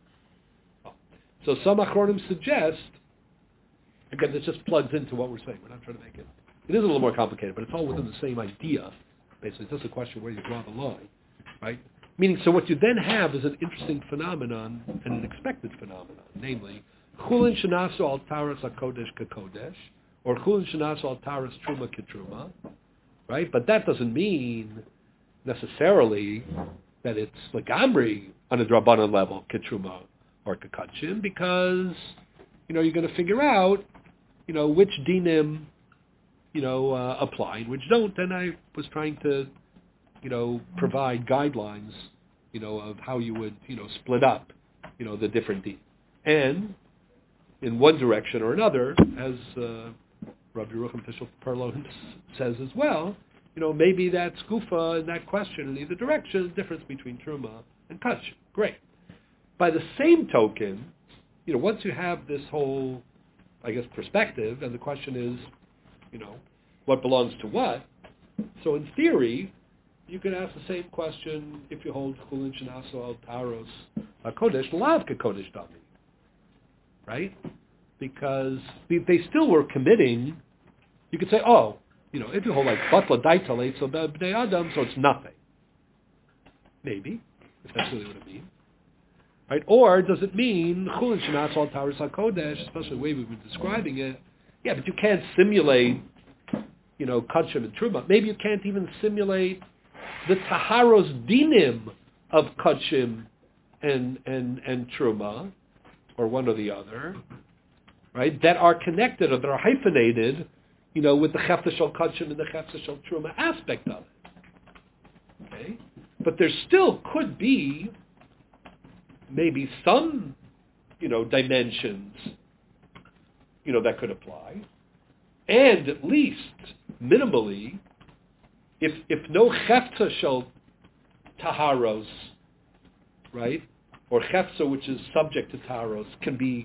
So some achronim suggest, again, this just plugs into what we're saying. We're not trying to make it. It is a little more complicated, but it's all within the same idea. Basically, it's just a question where you draw the line, right? Meaning, so what you then have is an interesting phenomenon and an expected phenomenon, namely, chulin shenasu al taras hakodesh kakodesh, or chulin shenasu al taras truma ketruma, right? But that doesn't mean necessarily that it's legamri on a drabanan level, ketruma or kekachim, because you're going to figure out which dinim apply and which don't. And I was trying to provide guidelines, of how you would, split up, the different din. And in one direction or another, as Rabbi Yerucham Fishel Perlo says as well, maybe that skufa in that question in either direction is the difference between truma and kachim. Great. By the same token, once you have this whole, perspective, and the question is, what belongs to what, so in theory, you can ask the same question if you hold chulin shenasu al taros hakodesh lav kakodesh dami, right? Because they still were committing. You could say, if you hold like batla daita leitzel b'nei adam, so it's nothing. Maybe, if that's really what it means, right? Or does it mean chulin shenasu al taros hakodesh, especially the way we've been describing it? Yeah, but you can't simulate, kachim and truma. Maybe you can't even simulate the taharos dinim of kachim and truma, or one or the other, right? That are connected or that are hyphenated, with the chefta shel kachim and the chefta shel truma aspect of it. Okay, but there still could be maybe some, dimensions, that could apply. And at least, minimally, if no chefza shel taharos, right, or chefza which is subject to taharos can be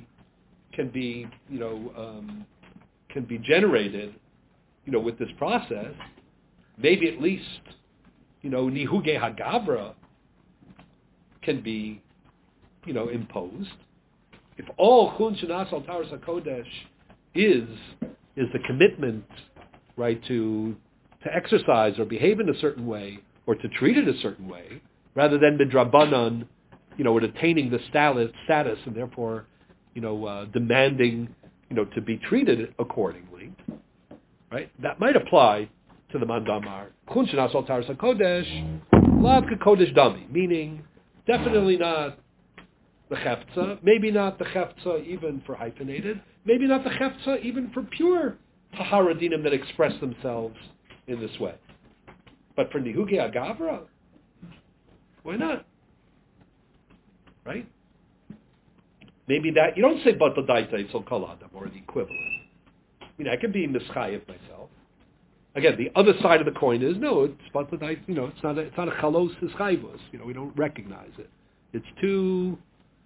generated, with this process, maybe at least, nihuge hagavra can be, imposed. If all chun shenas al taharos hakodesh is the commitment, right, to exercise or behave in a certain way or to treat it a certain way, rather than midrabanan, with attaining the status and therefore, demanding, to be treated accordingly, right? That might apply to the mandamar. Chun shenas al taharos hakodesh, lav kakodesh dami, meaning definitely not the chefza, maybe not the chefza even for hyphenated, maybe not the chefza even for pure tahara dinim that express themselves in this way. But for nihuge agavra, why not? Right? Maybe that, you don't say but the daita so kol adam or the equivalent. I can be mischayev myself. Again, the other side of the coin is, no, it's but the daita, it's not a chalos hischayvus. We don't recognize it. It's too,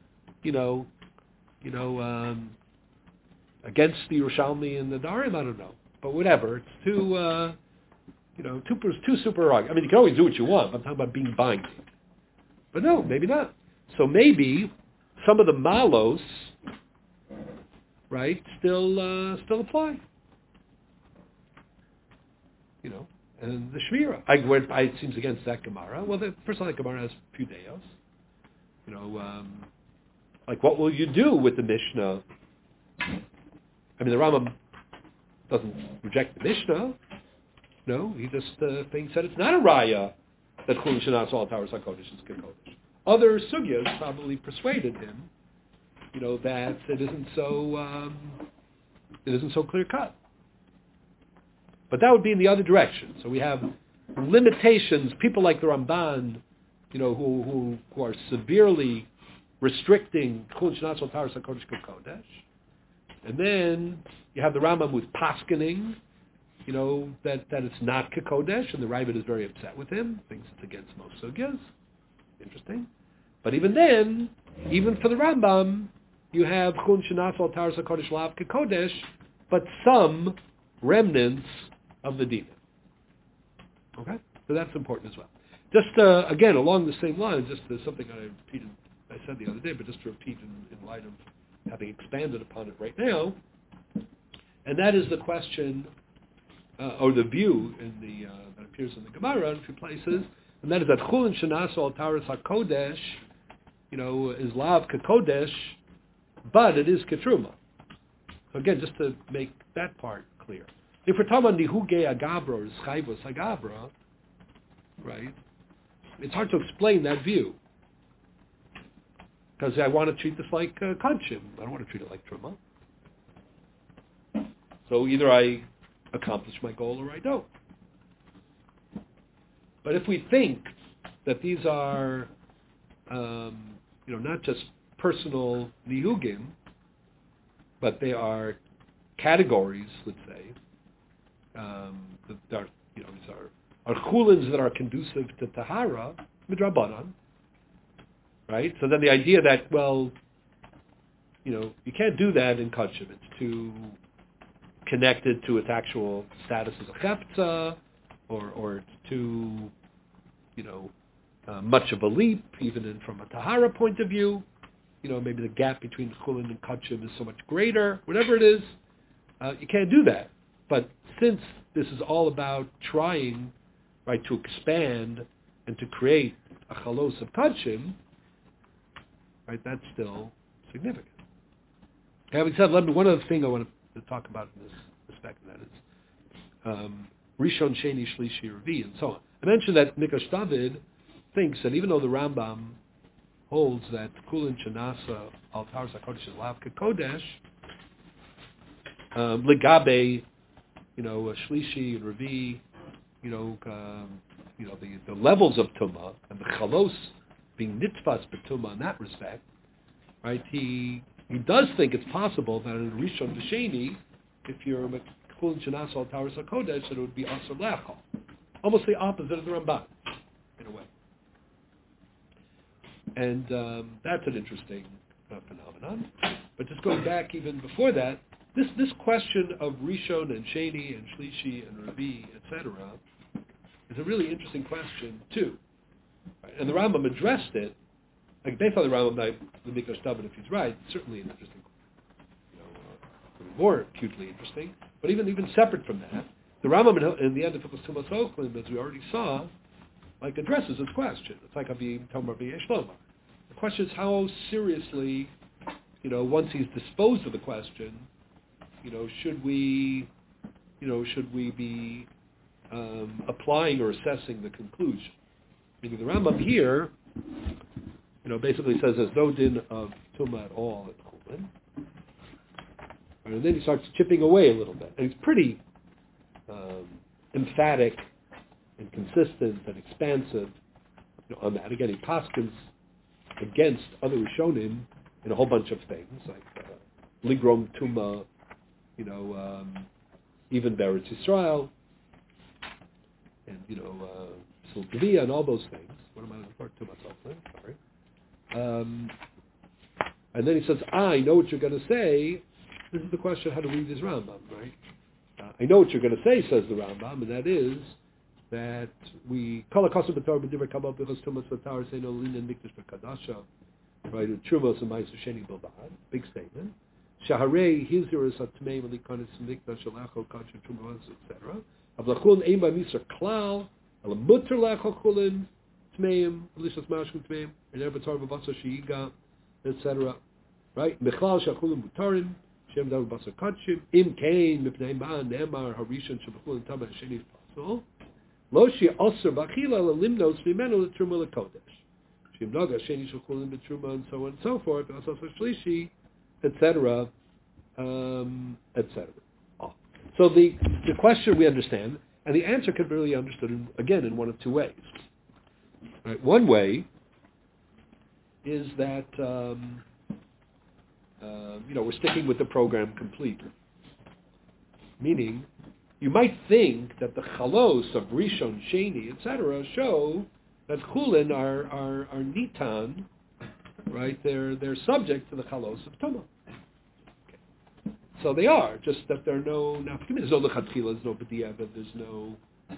against the Yerushalmi and the Darim, I don't know. But whatever, it's too, too super. I mean, you can always do what you want. I'm talking about being binding. But no, maybe not. So maybe some of the malos, right, still apply. And the Shmira. It seems against that Gemara. Well, first of all, that Gemara has a few deos. Like what will you do with the Mishnah? I mean, the Rambam doesn't reject the Mishnah. No, he just thinks that it's not a raya that Chulin Shenas al Taharos HaKodesh is Kekodesh. Other sugyas probably persuaded him, that it isn't so clear cut. But that would be in the other direction. So we have limitations. People like the Ramban, who are severely restricting Chulin Shenas al Taharos HaKodesh Kekodesh. And then you have the Rambam with paskening, that it's not Kekodesh, and the Ravid is very upset with him, thinks it's against most sugyas. Interesting. But even then, even for the Rambam, you have Chulin Shenas al Taharos HaKodesh lav Kekodesh, but some remnants of the Dina. Okay? So that's important as well. Just, again, along the same lines, just something I said the other day, but just to repeat in light of having expanded upon it right now, and that is the question, or the view that appears in the Gemara in a few places, and that is that Chulin Shenas al Taharos HaKodesh, is lav Kekodesh, but it is Ketruma. So again, just to make that part clear. If we're talking about Nihuge Agabra or Schayvos Agabra, right, it's hard to explain that view. Because I want to treat this like Kanshim. I don't want to treat it like Truma. So either I accomplish my goal or I don't. But if we think that these are, not just personal nihugim, but they are categories, let's say, that are, these are chulins that are conducive to tahara, midrabanan, right? So then the idea that, well, you can't do that in kachim. It's too connected to its actual status as a cheptza, or it's too, much of a leap, even from a tahara point of view. Maybe the gap between chulin and kachim is so much greater. Whatever it is, you can't do that. But since this is all about trying, right, to expand and to create a chalos of kachim, right, that's still significant. Having said, one other thing I want to talk about in this respect, and that is Rishon, Sheni, Shlishi, Revi, and so on. I mentioned that Mikash David thinks that even though the Rambam holds that Kulin Shanasa al Taharos HaKodesh is lav Kekodesh, Legabe, Shlishi and Revi, the levels of Tumah and the Chalos being nitfas b'Tumah in that respect, right? He does think it's possible that in Rishon V'Sheni, if you're Chulin Shenas Al Taras HaKodesh, that it would be Asur Lechol. Almost the opposite of the Ramban, in a way. And that's an interesting phenomenon. But just going back even before that, this question of Rishon and Sheni and Shlishi and Ravi, etc., is a really interesting question too. Right? And the Rambam addressed it. Like based on the Rambam, the Mikdash David, if he's right, certainly an interesting, more acutely interesting. But even separate from that, the Rambam in the end of Hilchos Tumas Ochlim, as we already saw, like addresses this question. It's like Avim Tomar V'Yesh Lomar. The question is how seriously, once he's disposed of the question, should we be applying or assessing the conclusion? Meaning the Rambam here, basically says there's no din of Tumah at all at Chulin. And then he starts chipping away a little bit. And he's pretty emphatic and consistent and expansive on that. Again, he paskins against other Rishonim in a whole bunch of things, like Ligrom Tumah, even Beretz Yisrael, and, Sul Gevia, and all those things. What am I looking for? Tumah Tzoflim, sorry. And then he says, I know what you're going to say. This is the question how to read this Rambam, right? I know what you're going to say, says the Rambam, and that is that we call a custom b'torah b'divrei kabbalah because tumas v'tar say no linen mikdash v'kadasha, right? Trumos and ma'aser sheni b'lvad, big statement. Shaharei hizirus atmeim alikanis mikdash alacho kadsha trumos etc. Avlachun ein b'misar klal alamuter lacho chulin tmeim alishas mashkum tmeim and ever b'torah b'vasa sheiga etc. Right? Mechlal shachulin mutarim. Shem davar basar kachim im kain mipnei ma ne'emar harishon shebachulin tamah sheni pasul lo shi aser b'achila lelimnos mimenu letruma lekodesh shem naga sheni shechulin betruma and so on and so forth asas shlishi etc. etc. So the question we understand, and the answer can be really understood in one of two ways. Right? One way is that we're sticking with the program completely. Meaning, you might think that the chalos of Rishon, Sheni, etc., show that Chulin are nitan, right? They're subject to the chalos of Tumah. Okay. So they are, just that there are no nafkamim. There's no lechatchila, there's no b'diavad, there's no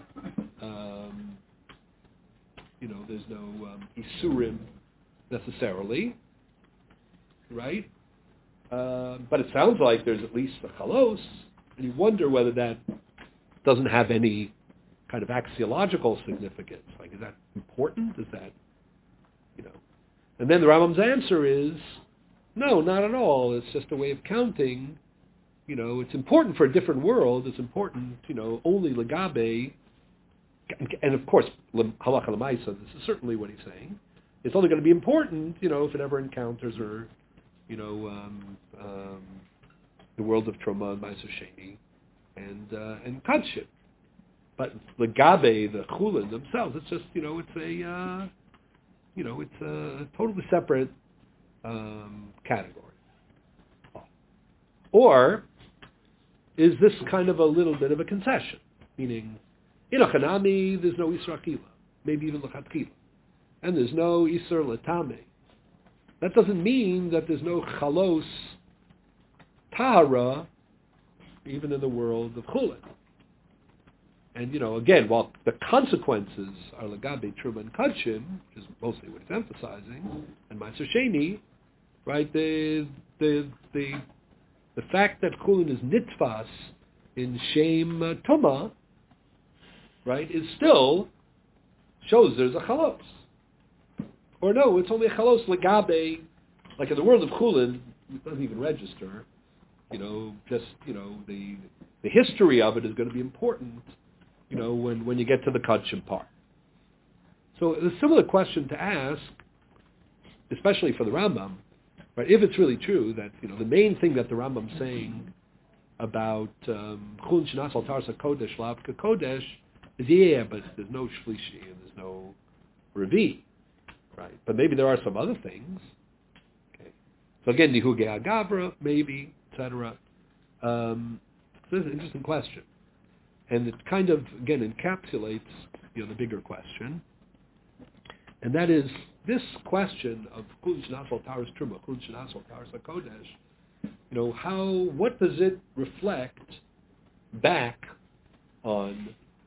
isurim necessarily, right? But it sounds like there's at least a chalos, and you wonder whether that doesn't have any kind of axiological significance. Like, is that important? Is that, And then the Rambam's answer is, no, not at all. It's just a way of counting. It's important for a different world. It's important, only legabe. And of course, halacha l'maisa, this is certainly what he's saying. It's only going to be important, if it ever encounters or the world of Truma and Ma'aser Sheni and Kadship. But Legabe, the Chulin themselves, it's just, it's a totally separate category. Or is this kind of a little bit of a concession? Meaning, in Achanami, there's no Isra Akila, maybe even L'chatchila. And there's no Isra L'tameh. That doesn't mean that there's no chalos tahara even in the world of chulin. And, again, while the consequences are legabe truma and kachim, which is mostly what it's emphasizing, and ma'aser sheni, right, the fact that chulin is nitfas in shem tuma, right, is still shows there's a chalos. Or no, it's only a chalos legabe, like in the world of chulin, it doesn't even register. The history of it is going to be important, when you get to the kachim part. So a similar question to ask, especially for the Rambam, right? If it's really true that the main thing that the Rambam's saying about chulin shenas al taras hakodesh lav kakodesh is but there's no shlishi and there's no revi. Right, but maybe there are some other things. Okay, so again, nihugei agavra, maybe, etc. So an interesting question. And it kind of, again, encapsulates, the bigger question. And that is this question of Chulin Shenasal Taras Truma, Chulin Shenasal Taras HaKodesh, what does it reflect back on,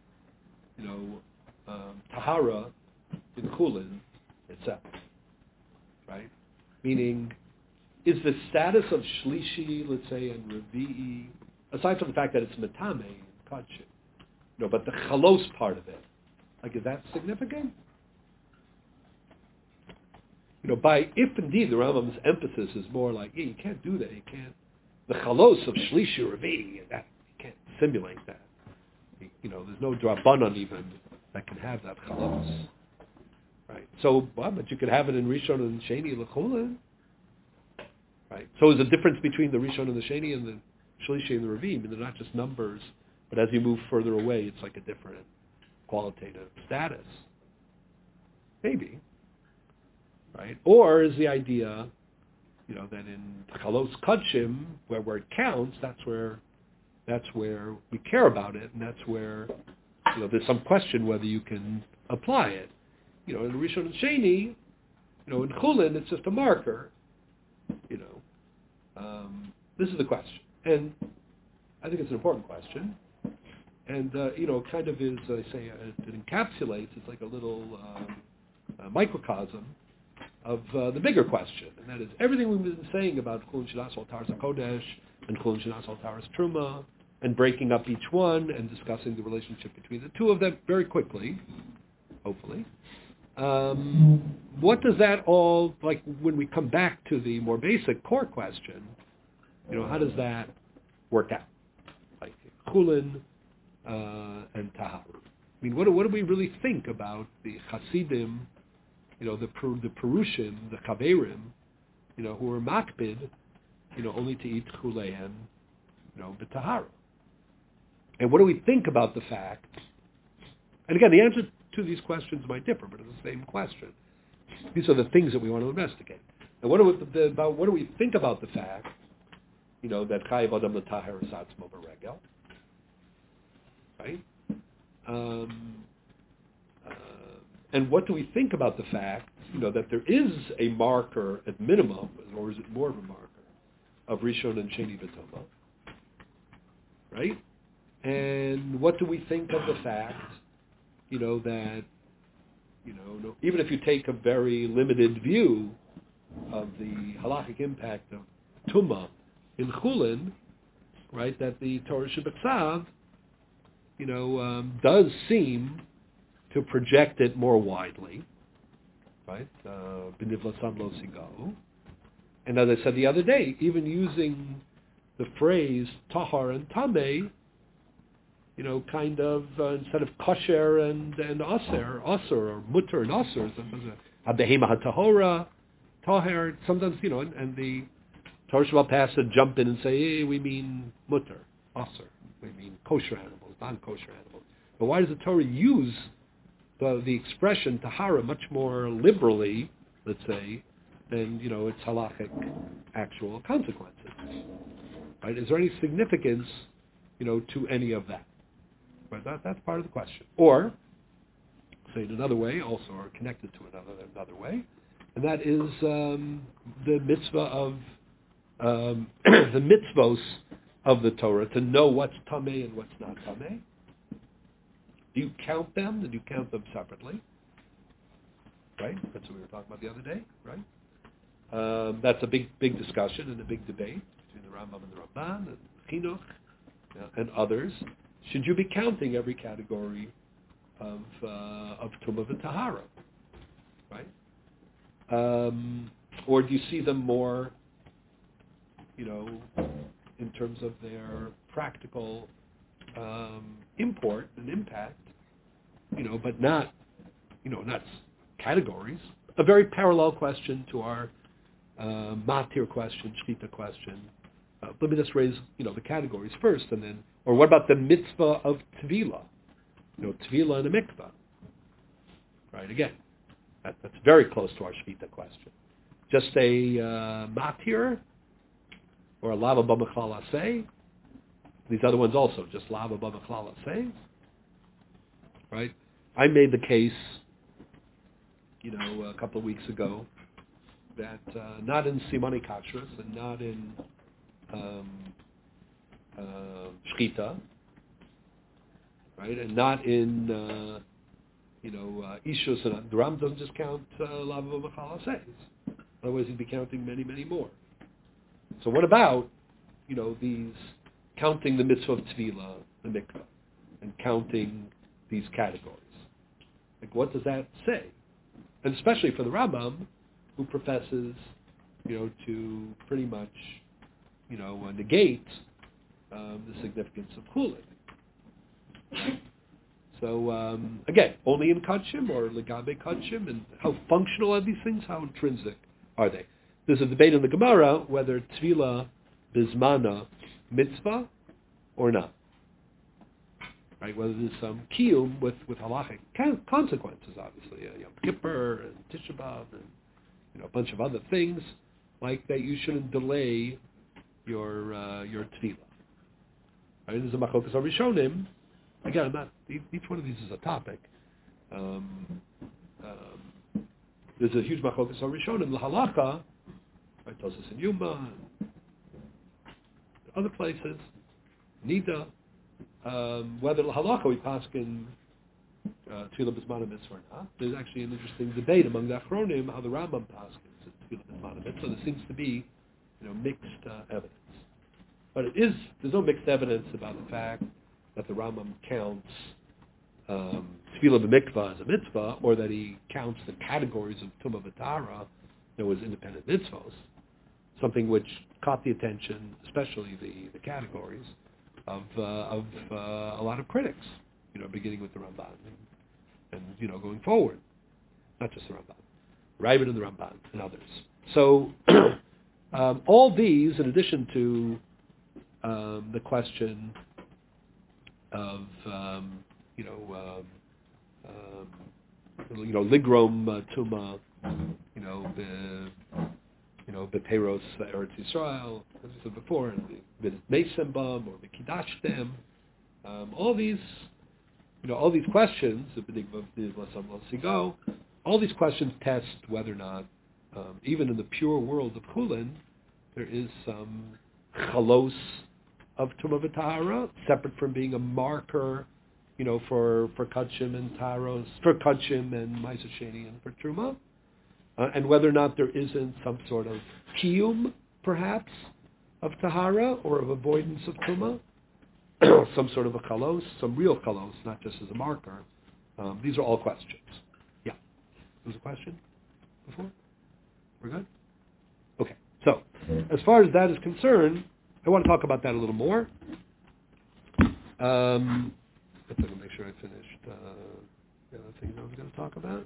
Tahara in Chulin itself, right? Meaning, is the status of Shlishi, let's say, and Revi'i, aside from the fact that it's Metame and Kachim, but the Chalos part of it, is that significant? If indeed the Rambam's emphasis is more like, you can't do that, you can't, the Chalos of Shlishi Revi'i, that you can't simulate that. There's no Drabanan even that can have that Chalos. Right. So, but you could have it in Rishon and Sheni L'chulin. Right. So there's a difference between the Rishon and the Sheni and the Shlishi and the Revi'im. They're not just numbers, but as you move further away, it's like a different qualitative status. Maybe. Right. Or is the idea, that in Chalos Kachim, where it counts, that's where we care about it, and that's where, there's some question whether you can apply it. In Rishon and Sheni, in Chulin, it's just a marker. This is the question, and I think it's an important question. And kind of is, I say, it encapsulates. It's like a little microcosm of the bigger question, and that is everything we've been saying about Chulin Shenasal Taras HaKodesh and Chulin Shenasal Taras Truma, and breaking up each one and discussing the relationship between the two of them very quickly, hopefully. What does that all, when we come back to the more basic core question, how does that work out? Like Chulin and Tahara. I mean, what do we really think about the Hasidim, the Perushim, the Chaverim, who are makbid, only to eat Chuleihem, b'Tahara? And what do we think about the fact? And again, the answer to these questions might differ, but it's the same question. These are the things that we want to investigate. And what do we think about the fact, that Chayiv Adam L'Taher Satzmo B'Regel, right? And what do we think about the fact, that there is a marker at minimum, or is it more of a marker, of Rishon and Sheni B'Toma, right? And what do we think of the fact, that, even if you take a very limited view of the halachic impact of Tumah in Chulin, right, that the Torah Shebetzav, does seem to project it more widely, right? B'niv l'sam lo sigahu. And as I said the other day, even using the phrase tahar and tameh, kind of instead of kosher and aser, or mutter and aser, habehema hatahora, taher. Sometimes, and the Torah Shabbat passage jump in and say, hey, we mean mutter, aser. We mean kosher animals, non-kosher animals. But why does the Torah use the expression tahara much more liberally, let's say, than its halachic actual consequences? Right? Is there any significance, to any of that? Right? That's part of the question. Or, say it another way, also, or connected to another way, and that is the mitzvah of the mitzvos of the Torah, to know what's tameh and what's not tameh. Do you count them? Do you count them separately? Right? That's what we were talking about the other day, right? That's a big discussion and a big debate between the Rambam and the Ramban and Chinuch and others. Should you be counting every category of Tumah v'Tahara? Right? Or do you see them more, in terms of their practical import and impact, but not, not categories. A very parallel question to our matir question, shkita question. Let me just raise, the categories first, and then, or what about the mitzvah of tevilah? Tevilah and a mikvah. Right, again, that's very close to our shkita question. Just a matir, or a lava b'mechlal aseh, These other ones also, just lav above a klal says, right? I made the case, a couple of weeks ago, that not in simani kashrus and not in shchita, right, and not in ishus, and the Ram doesn't just count lav above a klal says. Otherwise, he'd be counting many, many more. So what about these counting the mitzvah of tefillah, the mikvah, and counting these categories? Like, what does that say? And especially for the Rambam, who professes, to pretty much, negate the significance of chulin. So again, only in kachim or legabe kachim, and how functional are these things? How intrinsic are they? There's a debate in the Gemara whether tefillah bismana mitzvah or not. Right, whether there's some kiyum with halachic consequences, obviously, Yom Kippur and Tisha B'Av and a bunch of other things, like that you shouldn't delay your tefillah. Right, there's a machlokas harishonim. Again, each one of these is a topic. There's a huge machlokas harishonim l'halacha, right, Tosas and Yuma, and other places, Nida. Whether halacha we paskin tefillah b'zman mitzvah or not. There's actually an interesting debate among the achronim how the Rambam paskins tefillah b'zman mitzvah. There seems to be, mixed evidence. But there's no mixed evidence about the fact that the Rambam counts tefillah b'mikvah as a mitzvah, or that he counts the categories of tumah v'tara as independent mitzvahs. Something which caught the attention, especially the categories, of a lot of critics, beginning with the Ramban and going forward, not just the Ramban, Ravid and the Ramban and others. So all these, in addition to the question of ligrom tuma, Beperos Eretz Yisrael, as we said before, and the Meisimbam or the Kidashtem, all these questions, all these questions test whether or not, even in the pure world of Chulin, there is some chalos of Tumah v'Tahara, separate from being a marker, for Kachim and Taros, for Kachim and Ma'aser Sheni and for Truma. And whether or not there isn't some sort of kiyum, perhaps, of tahara or of avoidance of tumah, some sort of a kalos, some real kalos, not just as a marker. These are all questions. Yeah. There was a question before? We're good? Okay. So, as far as that is concerned, I want to talk about that a little more. Let's make sure I finished the other things I was going to talk about.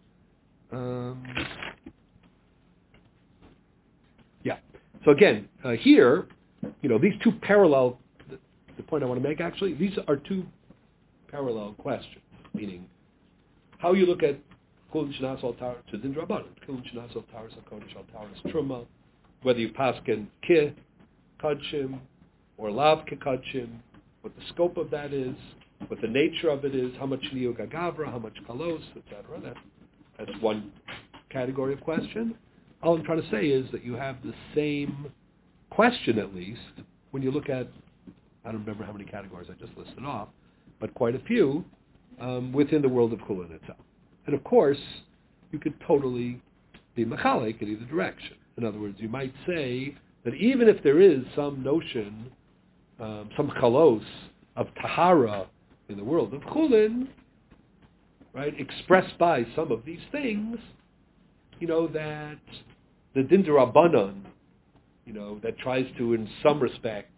So again, here, these two parallel, the point I want to make actually, these are two parallel questions, meaning how you look at Kulin Shanas al Tar to Din Rabbanan, Kulin Shanas al Taras HaKodesh al Taras Truma, whether you paskin Ki Kachim or Lav Ki Kachim, what the scope of that is, what the nature of it is, how much Liu Gagavra, how much Kalos, etc. That's one category of question. All I'm trying to say is that you have the same question, at least, when you look at, I don't remember how many categories I just listed off, but quite a few within the world of Chulin itself. And of course, you could totally be machalik in either direction. In other words, you might say that even if there is some notion, some chalos of tahara in the world of Chulin, right, expressed by some of these things, that the Din D'Rabbanan, that tries to, in some respect,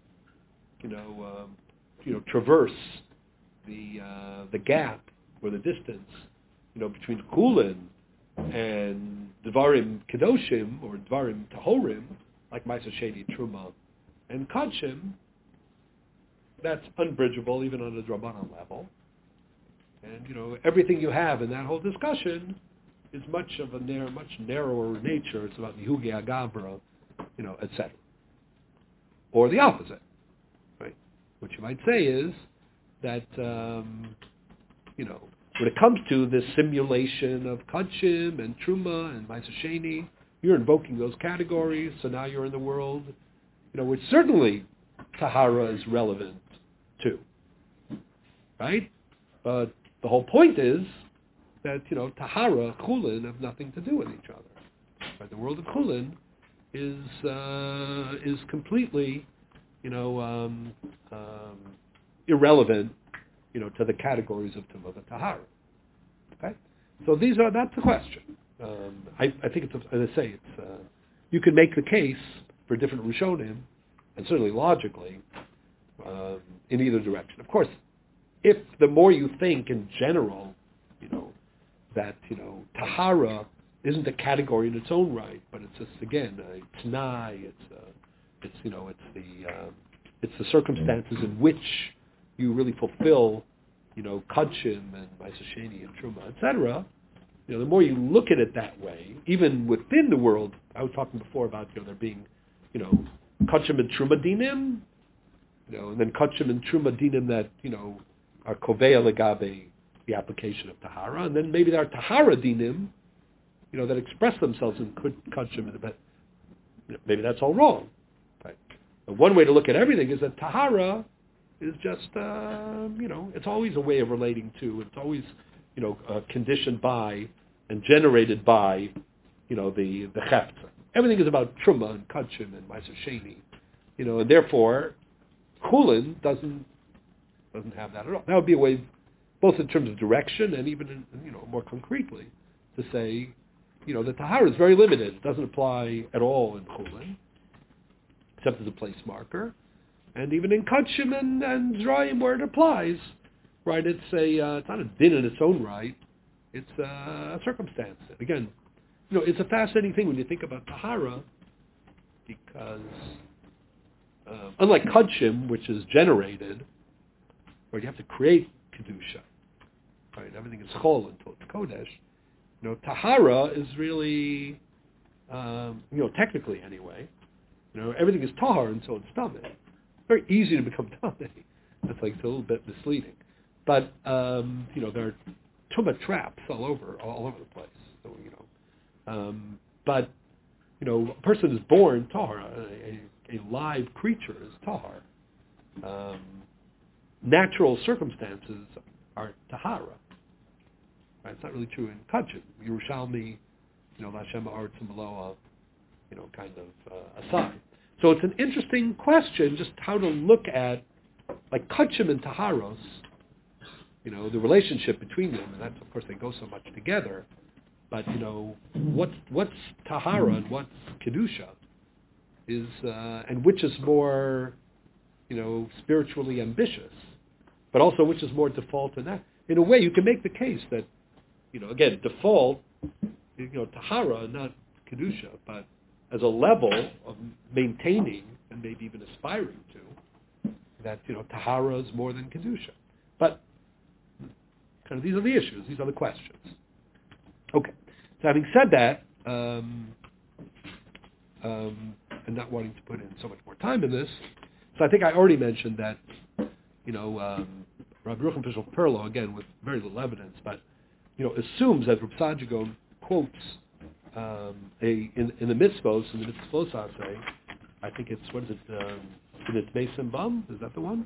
traverse the gap or the distance, between Chulin and Dvarim Kedoshim or Dvarim Tahorim, like Ma'aser Sheni, Truma, and Kachim, that's unbridgeable even on a D'Rabbanan level. And, everything you have in that whole discussion is much narrower nature. It's about Nihugi Agavra, etc. Or the opposite, right? what you might say is that, when it comes to this simulation of Kachim and Truma and Ma'aser Sheni, you're invoking those categories, so now you're in the world, which certainly Tahara is relevant to, right? But the whole point is that, Tahara, Chulin, have nothing to do with each other. Right? The world of Chulin is completely, irrelevant, to the categories of Tumah Tahara. Okay? So that's the question. I think it's, as I say, you can make the case for different Rishonim, and certainly logically, in either direction. Of course, if the more you think in general, that, Tahara isn't a category in its own right, but it's just, again, a T'nai, it's the circumstances in which you really fulfill, Kachim and Ma'aser Sheni and Truma, etc. The more you look at it that way, even within the world, I was talking before about, there being, Kachim and Truma dinim, and then Kachim and Truma dinim that, are Kovea Legabe, the application of Tahara, and then maybe there are Tahara dinim, that express themselves in Kachim, but maybe that's all wrong. Right? But one way to look at everything is that Tahara is just, it's always a way of relating to, it's always, conditioned by and generated by, the Chefza. Everything is about Truma and Kachim and Ma'aser Sheni, and therefore, Chulin doesn't have that at all. That would be a way, both in terms of direction and even, more concretely, to say, the Tahara is very limited. It doesn't apply at all in Chulin, except as a place marker. And even in Kachim and Zrayim where it applies, right, it's not a din in its own right. It's a circumstance. Again, it's a fascinating thing when you think about Tahara, because unlike Kachim, which is generated, where you have to create Kedusha, right, everything is Chol until it's Kodesh, Tahara is really, technically anyway, everything is Tahar until it's Tameh. Very easy to become Tameh. That's it's a little bit misleading. But, there are Tumah traps all over the place. So, but, a person is born Tahar. A live creature is Tahar. Natural circumstances are Tahara. Right? It's not really true in Kachim. Yerushalmi, Lashem Haaretz U'Meloa, kind of aside. So it's an interesting question, just how to look at, like Kachim and Taharos, the relationship between them, and that's, of course, they go so much together, but, what's Tahara and what's Kedusha is, and which is more, spiritually ambitious, but also which is more default in that. In a way, you can make the case that, again, default, Tahara, not Kedusha, but as a level of maintaining and maybe even aspiring to, that, Tahara is more than Kedusha. But kind of these are the issues, these are the questions. Okay. So having said that, and not wanting to put in so much more time in this, so I think I already mentioned that, Rabbi Yerucham Fishel Perlo, again, with very little evidence, but, assumes that Reb Saadia Gaon quotes in the mitzvos, in the mitzvos assay, I think it's, what is it, it's Mason Bum? Is that the one?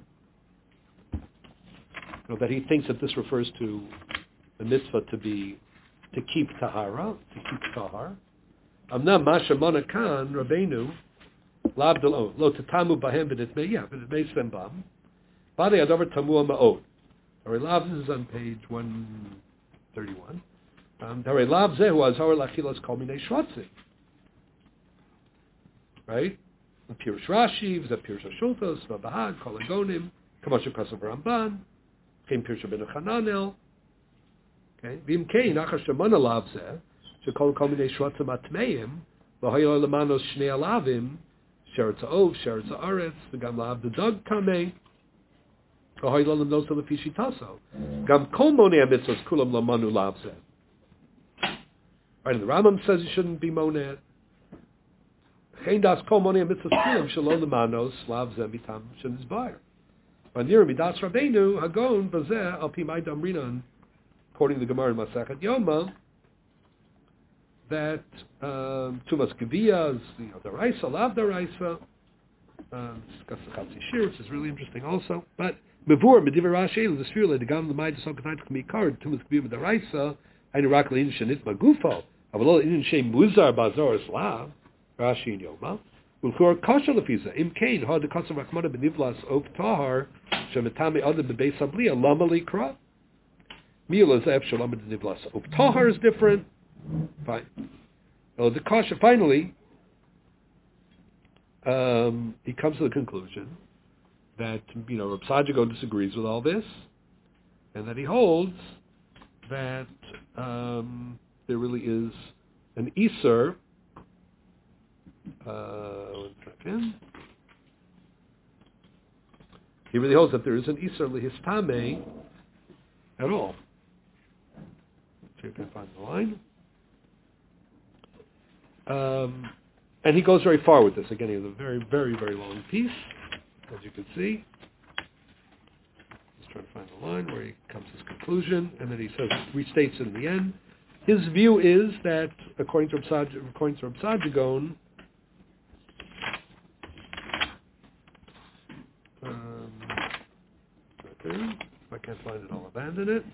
That he thinks that this refers to the mitzvah to keep Tahara, to keep Tahar. Amnam Masha Mana Khan, Rabbeinu, Labdalo, Lo Tatamu Bahem, but it Mason Bum. Bade Adover Tamua Ma'od. This is on page 131. Right? Pirush Rashi, Pirush Shultos, Vabahad, Kolagonim, Kamashu Kasav Ramban, Came Pirush Ben Chananel. Okay? Vim Kain, Achar Shemana Lavzeh, Shekol Komine Shrotzim Atmeim, Vahoyo Lamanos Shnei Alavim, Sheretz Ov, Sheretz Aretz, V'gam Lav the Dog Kameh, Vahoyo Lamanos Lefishi Taso, Gam Kol Monei Mitzvos Kulam Lamanu Lavzeh. Right, and the Rambam says you shouldn't be moned. Chein das kol monei mitzvos kulam shalom lemanos lav zeh mitam shenizbar. Vanir midas Rabbeinu hagon bazeh al pi ma'id amrinan, according to the Gemara in Masachet Yoma, that tumas geviyah is daraisa, lav daraisa. Discuss the Chatzi Shir, which is really interesting also. But Mevur Medivar Rashi the Sfirle the Gam the Ma'id so Katayt Kmi Card tumas geviyah daraisa Ein Rak Lein Shenit Magufo Avalol In Shem Muzar Bazar Slav Rashi and Yoma Ulchor Kasha Lefiza Im Kain Had the Kasav Rakmana Benivlas Ov Tahar Shemetame Adam Bebeis Ablia Lama Likra Mila Zev Shalom Benivlas Ov Tahar is different. Fine. Well, the Kasha finally he comes to the conclusion that Reb Sajago disagrees with all this, and that he holds that there really is an Iser. 1 second. He really holds that there is an Iser lihistame at all. See if I can find the line. And he goes very far with this. Again, he has a very, very, very long piece, as you can see. Just trying to find the line where he comes to his conclusion, and then he says, restates it in the end. His view is that, according to Reb Sajagon, if I can't find it, I'll abandon it.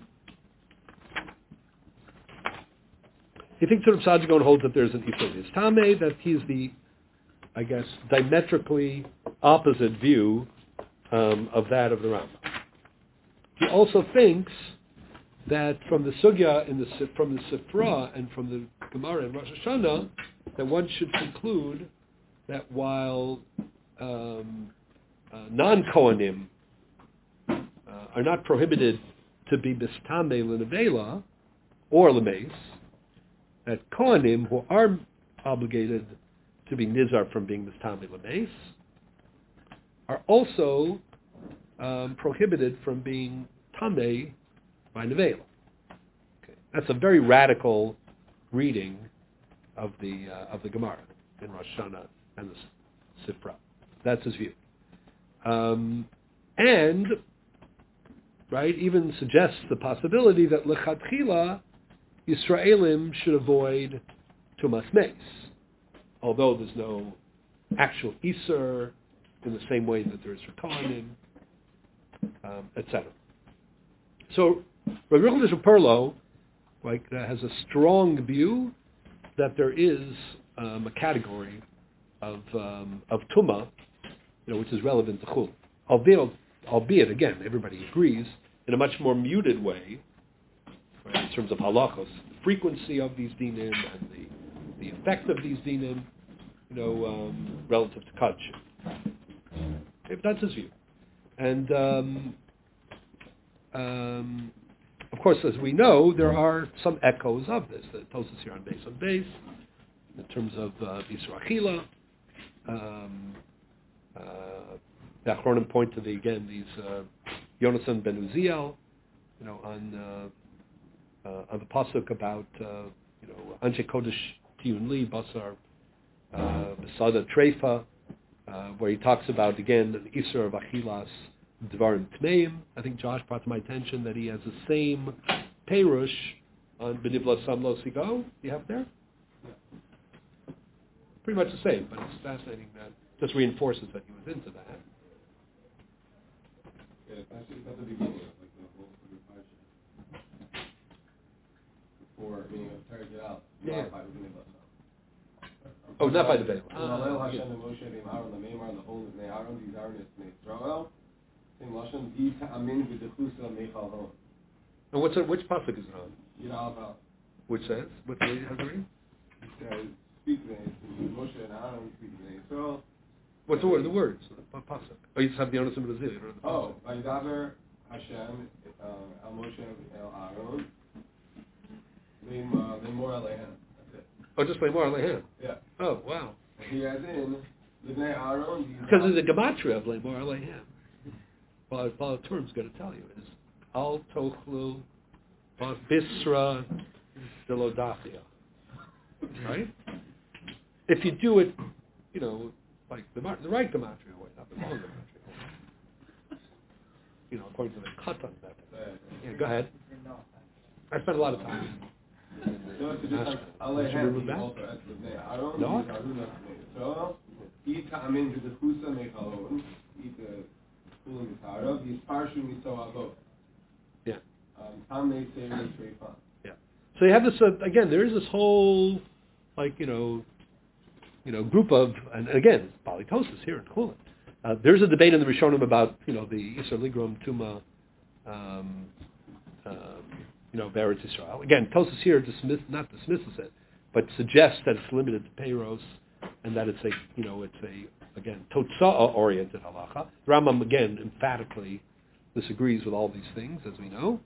He thinks that Reb Sajagon holds that there's an Isur Tame, that he's the, I guess, diametrically opposite view of that of the Rambam. He also thinks that from the Sugya, from the Sifra, and from the Gemara in Rosh Hashanah, that one should conclude that while non-Kohanim are not prohibited to be Bistame L'Nevela or L'Meis, that Kohanim, who are obligated to be Nizar from being Mistame L'Meis, are also prohibited from being Tameh by Nevela. Okay. That's a very radical reading of the Gemara in Rosh Hashanah and the Sifra. That's his view. And, right, even suggests the possibility that L'Chatchila Yisraelim should avoid Tumas Meis, although there's no actual Isur in the same way that there is for Kohanim, etc. So Rabbi Yochanan Perlo has a strong view that there is a category of Tumah, which is relevant to Chul. Albeit, again, everybody agrees, in a much more muted way, right, in terms of halachos, the frequency of these dinim and the effect of these dinim, relative to Kaddish. Okay, that's his view. And, of course, as we know, there are some echoes of this. The Tosas here on base, in terms of Yisra Achila. The Achronim point to these Yonasan ben Uziel, on the pasuk about Anshe Kodesh Tiyun Li Basar Besada Treifa, where he talks about again the Isur of Achilas Dvarim Tmeim. I think Josh brought to my attention that he has the same Perush on Benivla Samlo Sigo. You have there? Yeah. Pretty much the same, but it's fascinating that just reinforces that he was into that. Yeah, actually, at the beginning of the whole Parsha. Before, meaning of tearing it out. Yeah. By the Benivla. Oh, not by the Benivla. Hashem and Moshe and Aaron, the Meimar, the whole of Aaron, these Aaron is Israel. And what's which pasuk is it on? Yeah, which says? What has it read? Speak Moshe and Aaron speak Israel. What's the word? The words. What pasuk? Oh, you just have the Yonasan Brazil. You don't have the pasuk. Vayidaber Hashem El Moshe El Aaron. Lemor Alehem. That's it. Oh, just Lemor Alehem. Yeah. Oh, wow. He has in Lebnei Aaron. Because there's a gematria of Lemor Alehem. Well, Baal Turm's going to tell you is Al Tochlu Bisra Delodachia. Right? If you do it, like the right gematria way, not the wrong gematria. according to the Katan method. Yeah, go ahead. I spent a lot of time. So it's just like Allah hand also as the name. I don't know. So eat amin to the kusa mechalon, eat the kulim mitarav. He's parshu miso avot. Yeah. Tam may say treifan. Yeah. So you have this again. There is this whole group of, and again, polytosis here in Chulin. There's a debate in the Rishonim about the Isser Ligrom Tuma. Beretz Yisrael. Again, Tosas here not dismisses it, but suggests that it's limited to Peiros, and that it's again, Totsa'a oriented halacha. Rambam again emphatically disagrees with all these things, as we know.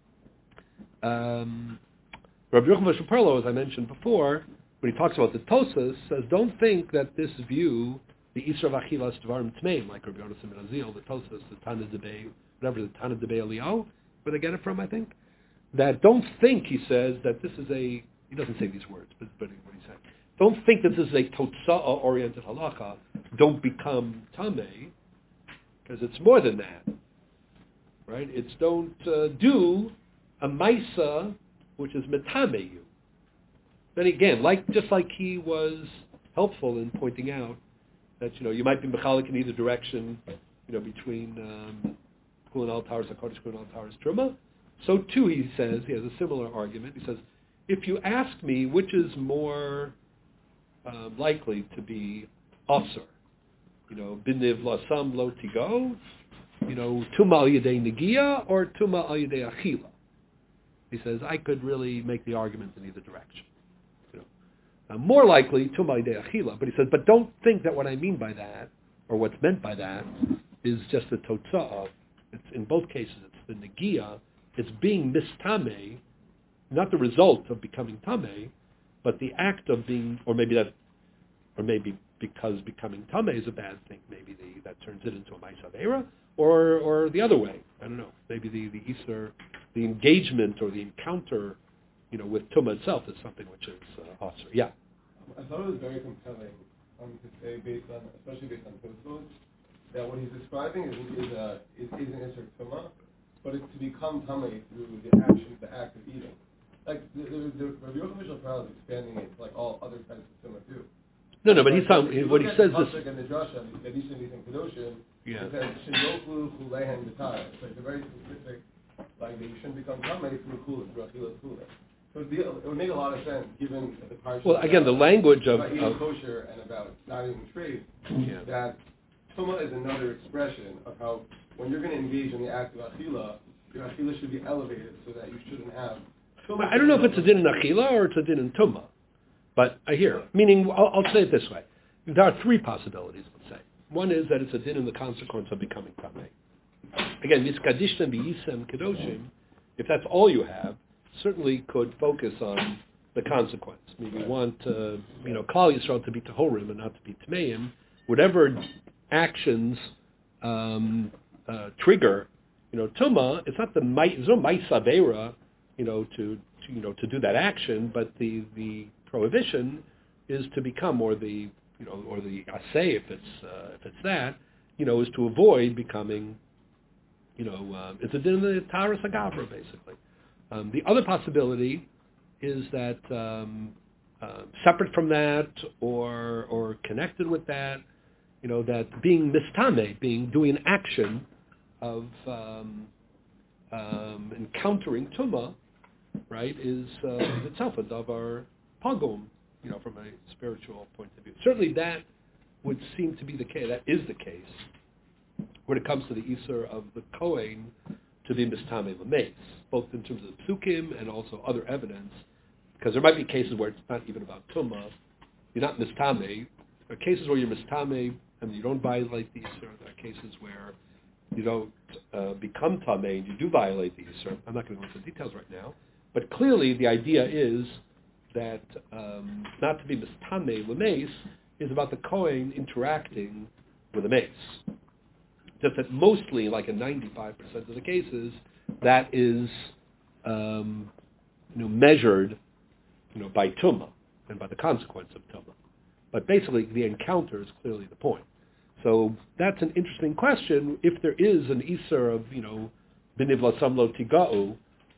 Rabbi Yochanan Perlo, as I mentioned before, when he talks about the Tosas, says don't think that this view, the Isra Vachilas Dvarim Tmeim, like Rabbi Yonasan ben Azil, the Tosas, the Tana Debei, whatever the Tana Debei Eliyahu, where they get it from, I think. That don't think, he says, that this is he doesn't say these words, but what he said. Don't think that this is a Totsa'a-oriented halacha. Don't become Tameh, because it's more than that. Right? It's don't do a Maisa, which is Metame you. Then again, just like he was helpful in pointing out that, you might be Mechalik in either direction, between Kulin al-Tawar, HaKodesh Kulin al-Tawar, Truma. So too, he says, he has a similar argument. He says, if you ask me which is more likely to be Asr, Biniv Lasam Lo Tigo, Tuma al Yedei Negia or Tuma al Yedei Achila. He says, I could really make the argument in either direction. More likely, Tuma al Yedei Achila. But he says, but don't think that what I mean by that, or what's meant by that, is just the Totza'ah. It's in both cases, it's the Negia. It's being mistame, not the result of becoming tameh, but the act of being, or maybe because becoming tameh is a bad thing, maybe that turns it into a ma'aseh avera, or the other way. I don't know. Maybe the Isser, the engagement or the encounter, with Tumah itself is something which is Asr. Yeah. I thought it was very compelling to say, especially based on Tosfos, that what he's describing is an Isser Tumah. But it's to become tamei through the act of eating. Like the Rabbi Yochanan Perlo is expanding it to all other types of tumah too. No, but he's what he says this. And the drasha, the Kedishim and Kedoshim, it says sheyoklu chulehen b'tayr. So it's a very specific, that you shouldn't become tamei through kulah, through achilas kulah. So it would make a lot of sense given the parsha. Well, again, the language about eating kosher and about not eating treif, that tumah is another expression of how. When you're going to engage in the act of achila, your achila should be elevated so that you shouldn't have. I don't know if it's a din in achila or it's a din in tumah, but I hear. Meaning, I'll say it this way: there are three possibilities. Let's say one is that it's a din in the consequence of becoming tamei. Again, miskadishna b'yisem kedoshim. If that's all you have, certainly could focus on the consequence. Maybe you want Klal Yisrael to be tahorim and not to be tameim. Whatever actions. Trigger, tuma. It's not there's no ma'aseh avera, to do that action, but the prohibition is to become, or the asay if it's that, is to avoid becoming, it's a din in the taras hagavra basically. The other possibility is that separate from that or connected with that, that being mistame, doing an action of encountering tumah, right, is itself a davar pagum, from a spiritual point of view. Certainly that would seem to be the case. That is the case when it comes to the Isser of the Kohen to be mistame l'meis, both in terms of psukim and also other evidence, because there might be cases where it's not even about tumah. You're not mistame. There are cases where you're mistame and you don't violate the Isser. There are cases where you don't become tamei and you do violate the Isser. I'm not going to go into the details right now, but clearly the idea is that not to be mistame l'meis is about the Kohen interacting with the mace. Just that mostly, like in 95% of the cases, that is measured by tumah and by the consequence of tumah. But basically, the encounter is clearly the point. So that's an interesting question. If there is an Isser of, B'niv Lasam Lo Tiga'u,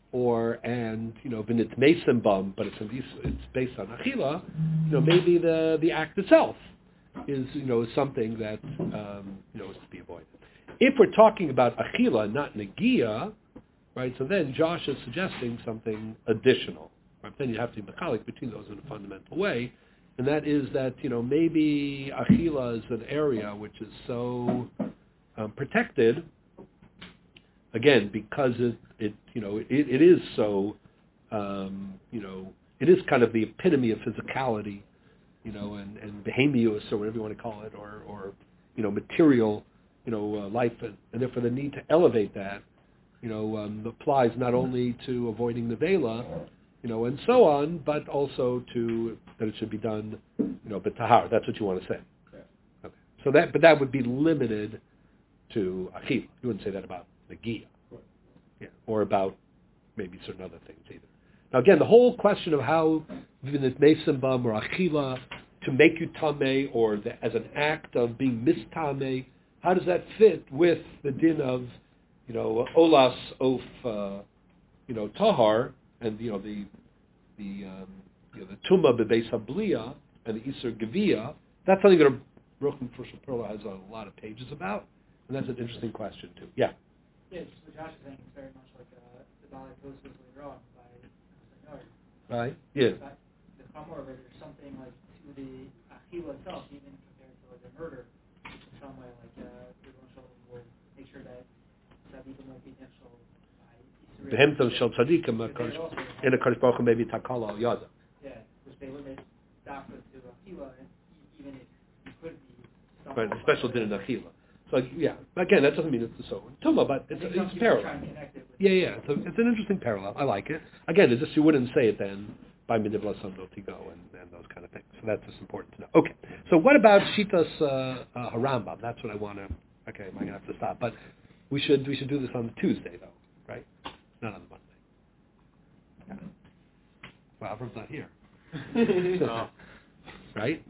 B'nit Mesim Bum, but it's based on Achila, maybe the act itself is, something that, is to be avoided. If we're talking about Achila, not Nagia, right, so then Josh is suggesting something additional. Right? Then you have to be mechalik between those in a fundamental way, and that is that, maybe Achila is an area which is so protected, again, because it is so, it is kind of the epitome of physicality, and behemius, or whatever you want to call it, or material, life, and therefore the need to elevate that, applies not only to avoiding the vela, and so on, but also to that it should be done, but tahar. That's what you want to say. Yeah. Okay. So that would be limited to achila. You wouldn't say that about nagia, yeah, or about maybe certain other things either. Now again, the whole question of how v'nit mesim bum or achila to make you tameh, or as an act of being mistameh, how does that fit with the din of, olas of, tahar, and the tumah bebeis habliya and the iser gevia? That's something that Ruchim Fushal Perla has a lot of pages about, and that's an interesting question too. Yeah. Yeah, just what Josh is saying is very much like the Balei Tosfos later on by Noir. Right. Yeah. The Chamor, where there's something like to the Achila itself, even compared to like a murder, in some way, like the Rosh will make sure that Tzadikim won't be potential. Behemtom shel tzadikim in a Kadosh Baruch Hu maybe takala al yada. Yeah, which they limit Dafka to Achila, and even if you could be. Right, the special din in Achila. So yeah, again, that doesn't mean it's the so Tuma, but it's parallel. Yeah, it's an interesting parallel. I like it. Again, it's just you wouldn't say it then by B'niv Lasam Lo Tiga'u and those kind of things. So that's just important to know. Okay, so what about Shitas Harambam? That's what I want to. Okay, am I going to have to stop? But we should do this on Tuesday though, right? Not on Monday. Yeah. Well, Avram's not here. Right?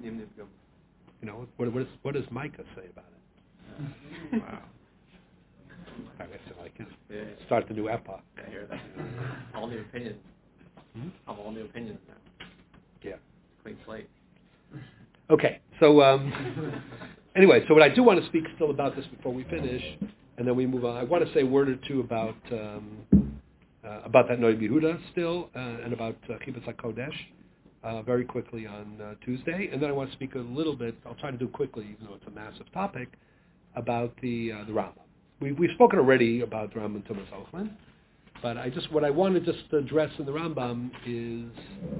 What does Micah say about it? Wow. I guess I like it. Yeah. Start the new epoch. I hear that. All new opinions. Have all new opinions now. Yeah. Clean slate. Okay. So anyway, so what I do want to speak still about this before we finish, and then we move on. I want to say a word or two about that Noid Yehuda still, and about Kibbutz HaKodesh very quickly on Tuesday, and then I want to speak a little bit. I'll try to do it quickly, even though it's a massive topic, about the Rambam. We've spoken already about the Rambam Tumas Ochlin, but what I want to just address in the Rambam is,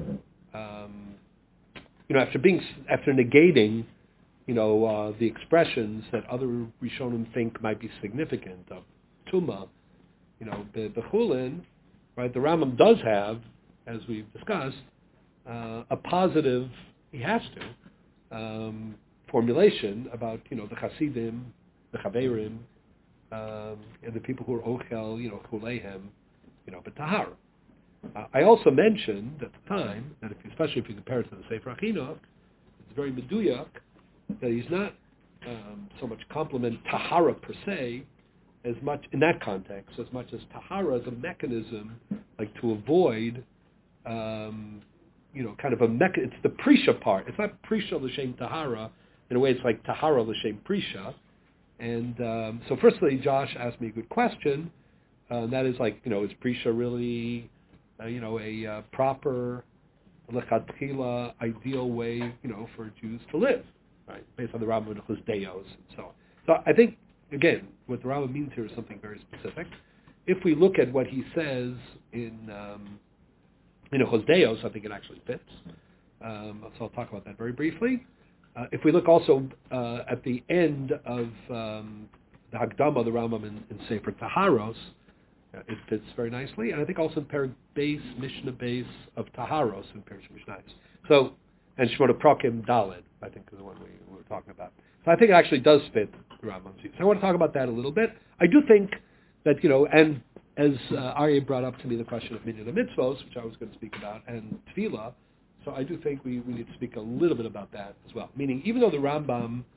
after negating, the expressions that other Rishonim think might be significant of Tumah, the Chulin, right? The Rambam does have, as we've discussed, a positive. He has to formulation about the Hasidim, the Chaverim, and the people who are Ochel, Chuleihem, but Tahara. I also mentioned at the time that especially if you compare it to the Sefer Achinuch, it's very meduyak that he's not so much compliment Tahara per se, as much in that context, as much as Tahara as a mechanism, like to avoid, kind of it's the Prisha part. It's not Prisha l'shem Tahara. In a way, it's like Tahara l'shem Prisha. And so firstly, Josh asked me a good question. That is like, is Prisha really, a proper, lechatchila, ideal way, for Jews to live, right? Based on the Rambam and Chosdeos and so on. So I think, again, what the Rambam means here is something very specific. If we look at what he says in Chosdeos, I think it actually fits. So I'll talk about that very briefly. If we look also at the end of the Hagdama, the Rambam in Sefer Taharos, it fits very nicely. And I think also in Perek Beis, Mishnah Beis of Taharos in Perek Mishnayos. So, and Shmona Prakim Daled, I think is the one we were talking about. So I think it actually does fit the Rambam's view. So I want to talk about that a little bit. I do think that, and as Aryeh brought up to me the question of Minyan Mitzvos, which I was going to speak about, and Tefillah, so I do think we need to speak a little bit about that as well. Meaning, even though the Rambam,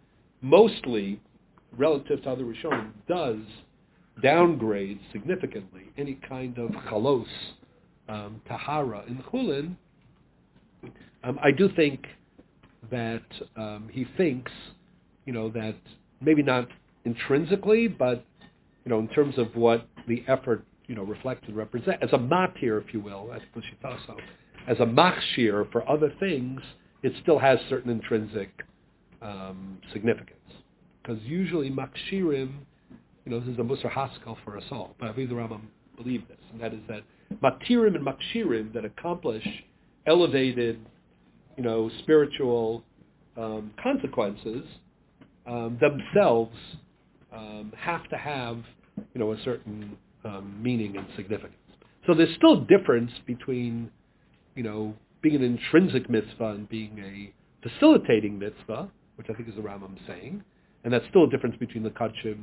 mostly, relative to other Rishonim, does downgrade significantly any kind of chalos, tahara in Chulin, I do think that he thinks, that maybe not intrinsically, but, in terms of what the effort, reflected, represent, as a matir, if you will, as Bushitaso, as a machshir for other things, it still has certain intrinsic significance. Because usually machshirim, this is a Musar Haskell for us all, but Avi the Rambam believed this, and that is that matirim and machshirim that accomplish elevated, spiritual consequences themselves have to have, a certain meaning and significance. So there's still a difference between, being an intrinsic mitzvah and being a facilitating mitzvah, which I think is the Rambam saying, and that's still a difference between the kachim,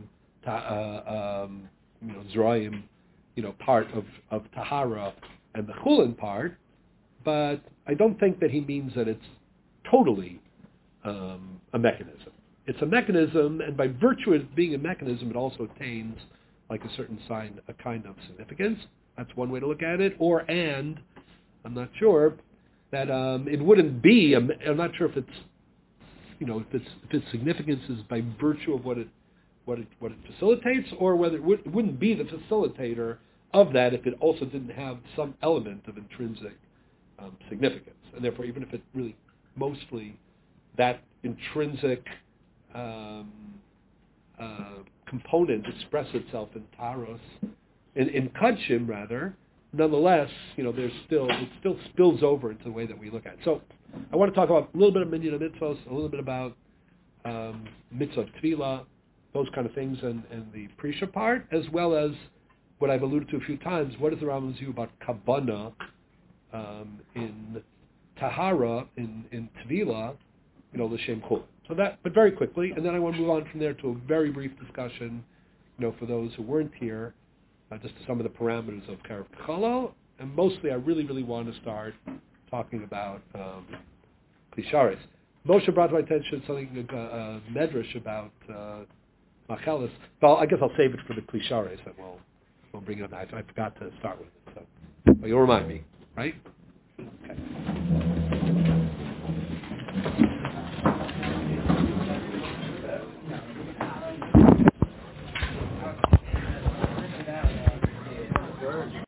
Zra'im, part of Tahara and the Chulin part, but I don't think that he means that it's totally a mechanism. It's a mechanism, and by virtue of being a mechanism, it also attains like a kind of significance. That's one way to look at it. And I'm not sure that it wouldn't be. I'm not sure if it's, if its significance is by virtue of what it facilitates, or whether it wouldn't be the facilitator of that if it also didn't have some element of intrinsic significance. And therefore, even if it really mostly that intrinsic component express itself in taros, in kachim rather, nonetheless, it still spills over into the way that we look at it. So I want to talk about a little bit of minyan mitzvos, a little bit about mitzvah tefillah, those kind of things, and the prisha part, as well as what I've alluded to a few times. What is the Rambam's view about kabbana in tahara, in tefillah, l'shem chulin? So that, but very quickly, and then I want to move on from there to a very brief discussion, for those who weren't here, just some of the parameters of Karev Kachala, and mostly I really, really want to start talking about Klisharis. Moshe brought to my attention something, medrash about Machelis. Well, I guess I'll save it for the Klisharis, and we'll bring it up. I forgot to start with it, so but you'll remind me, right?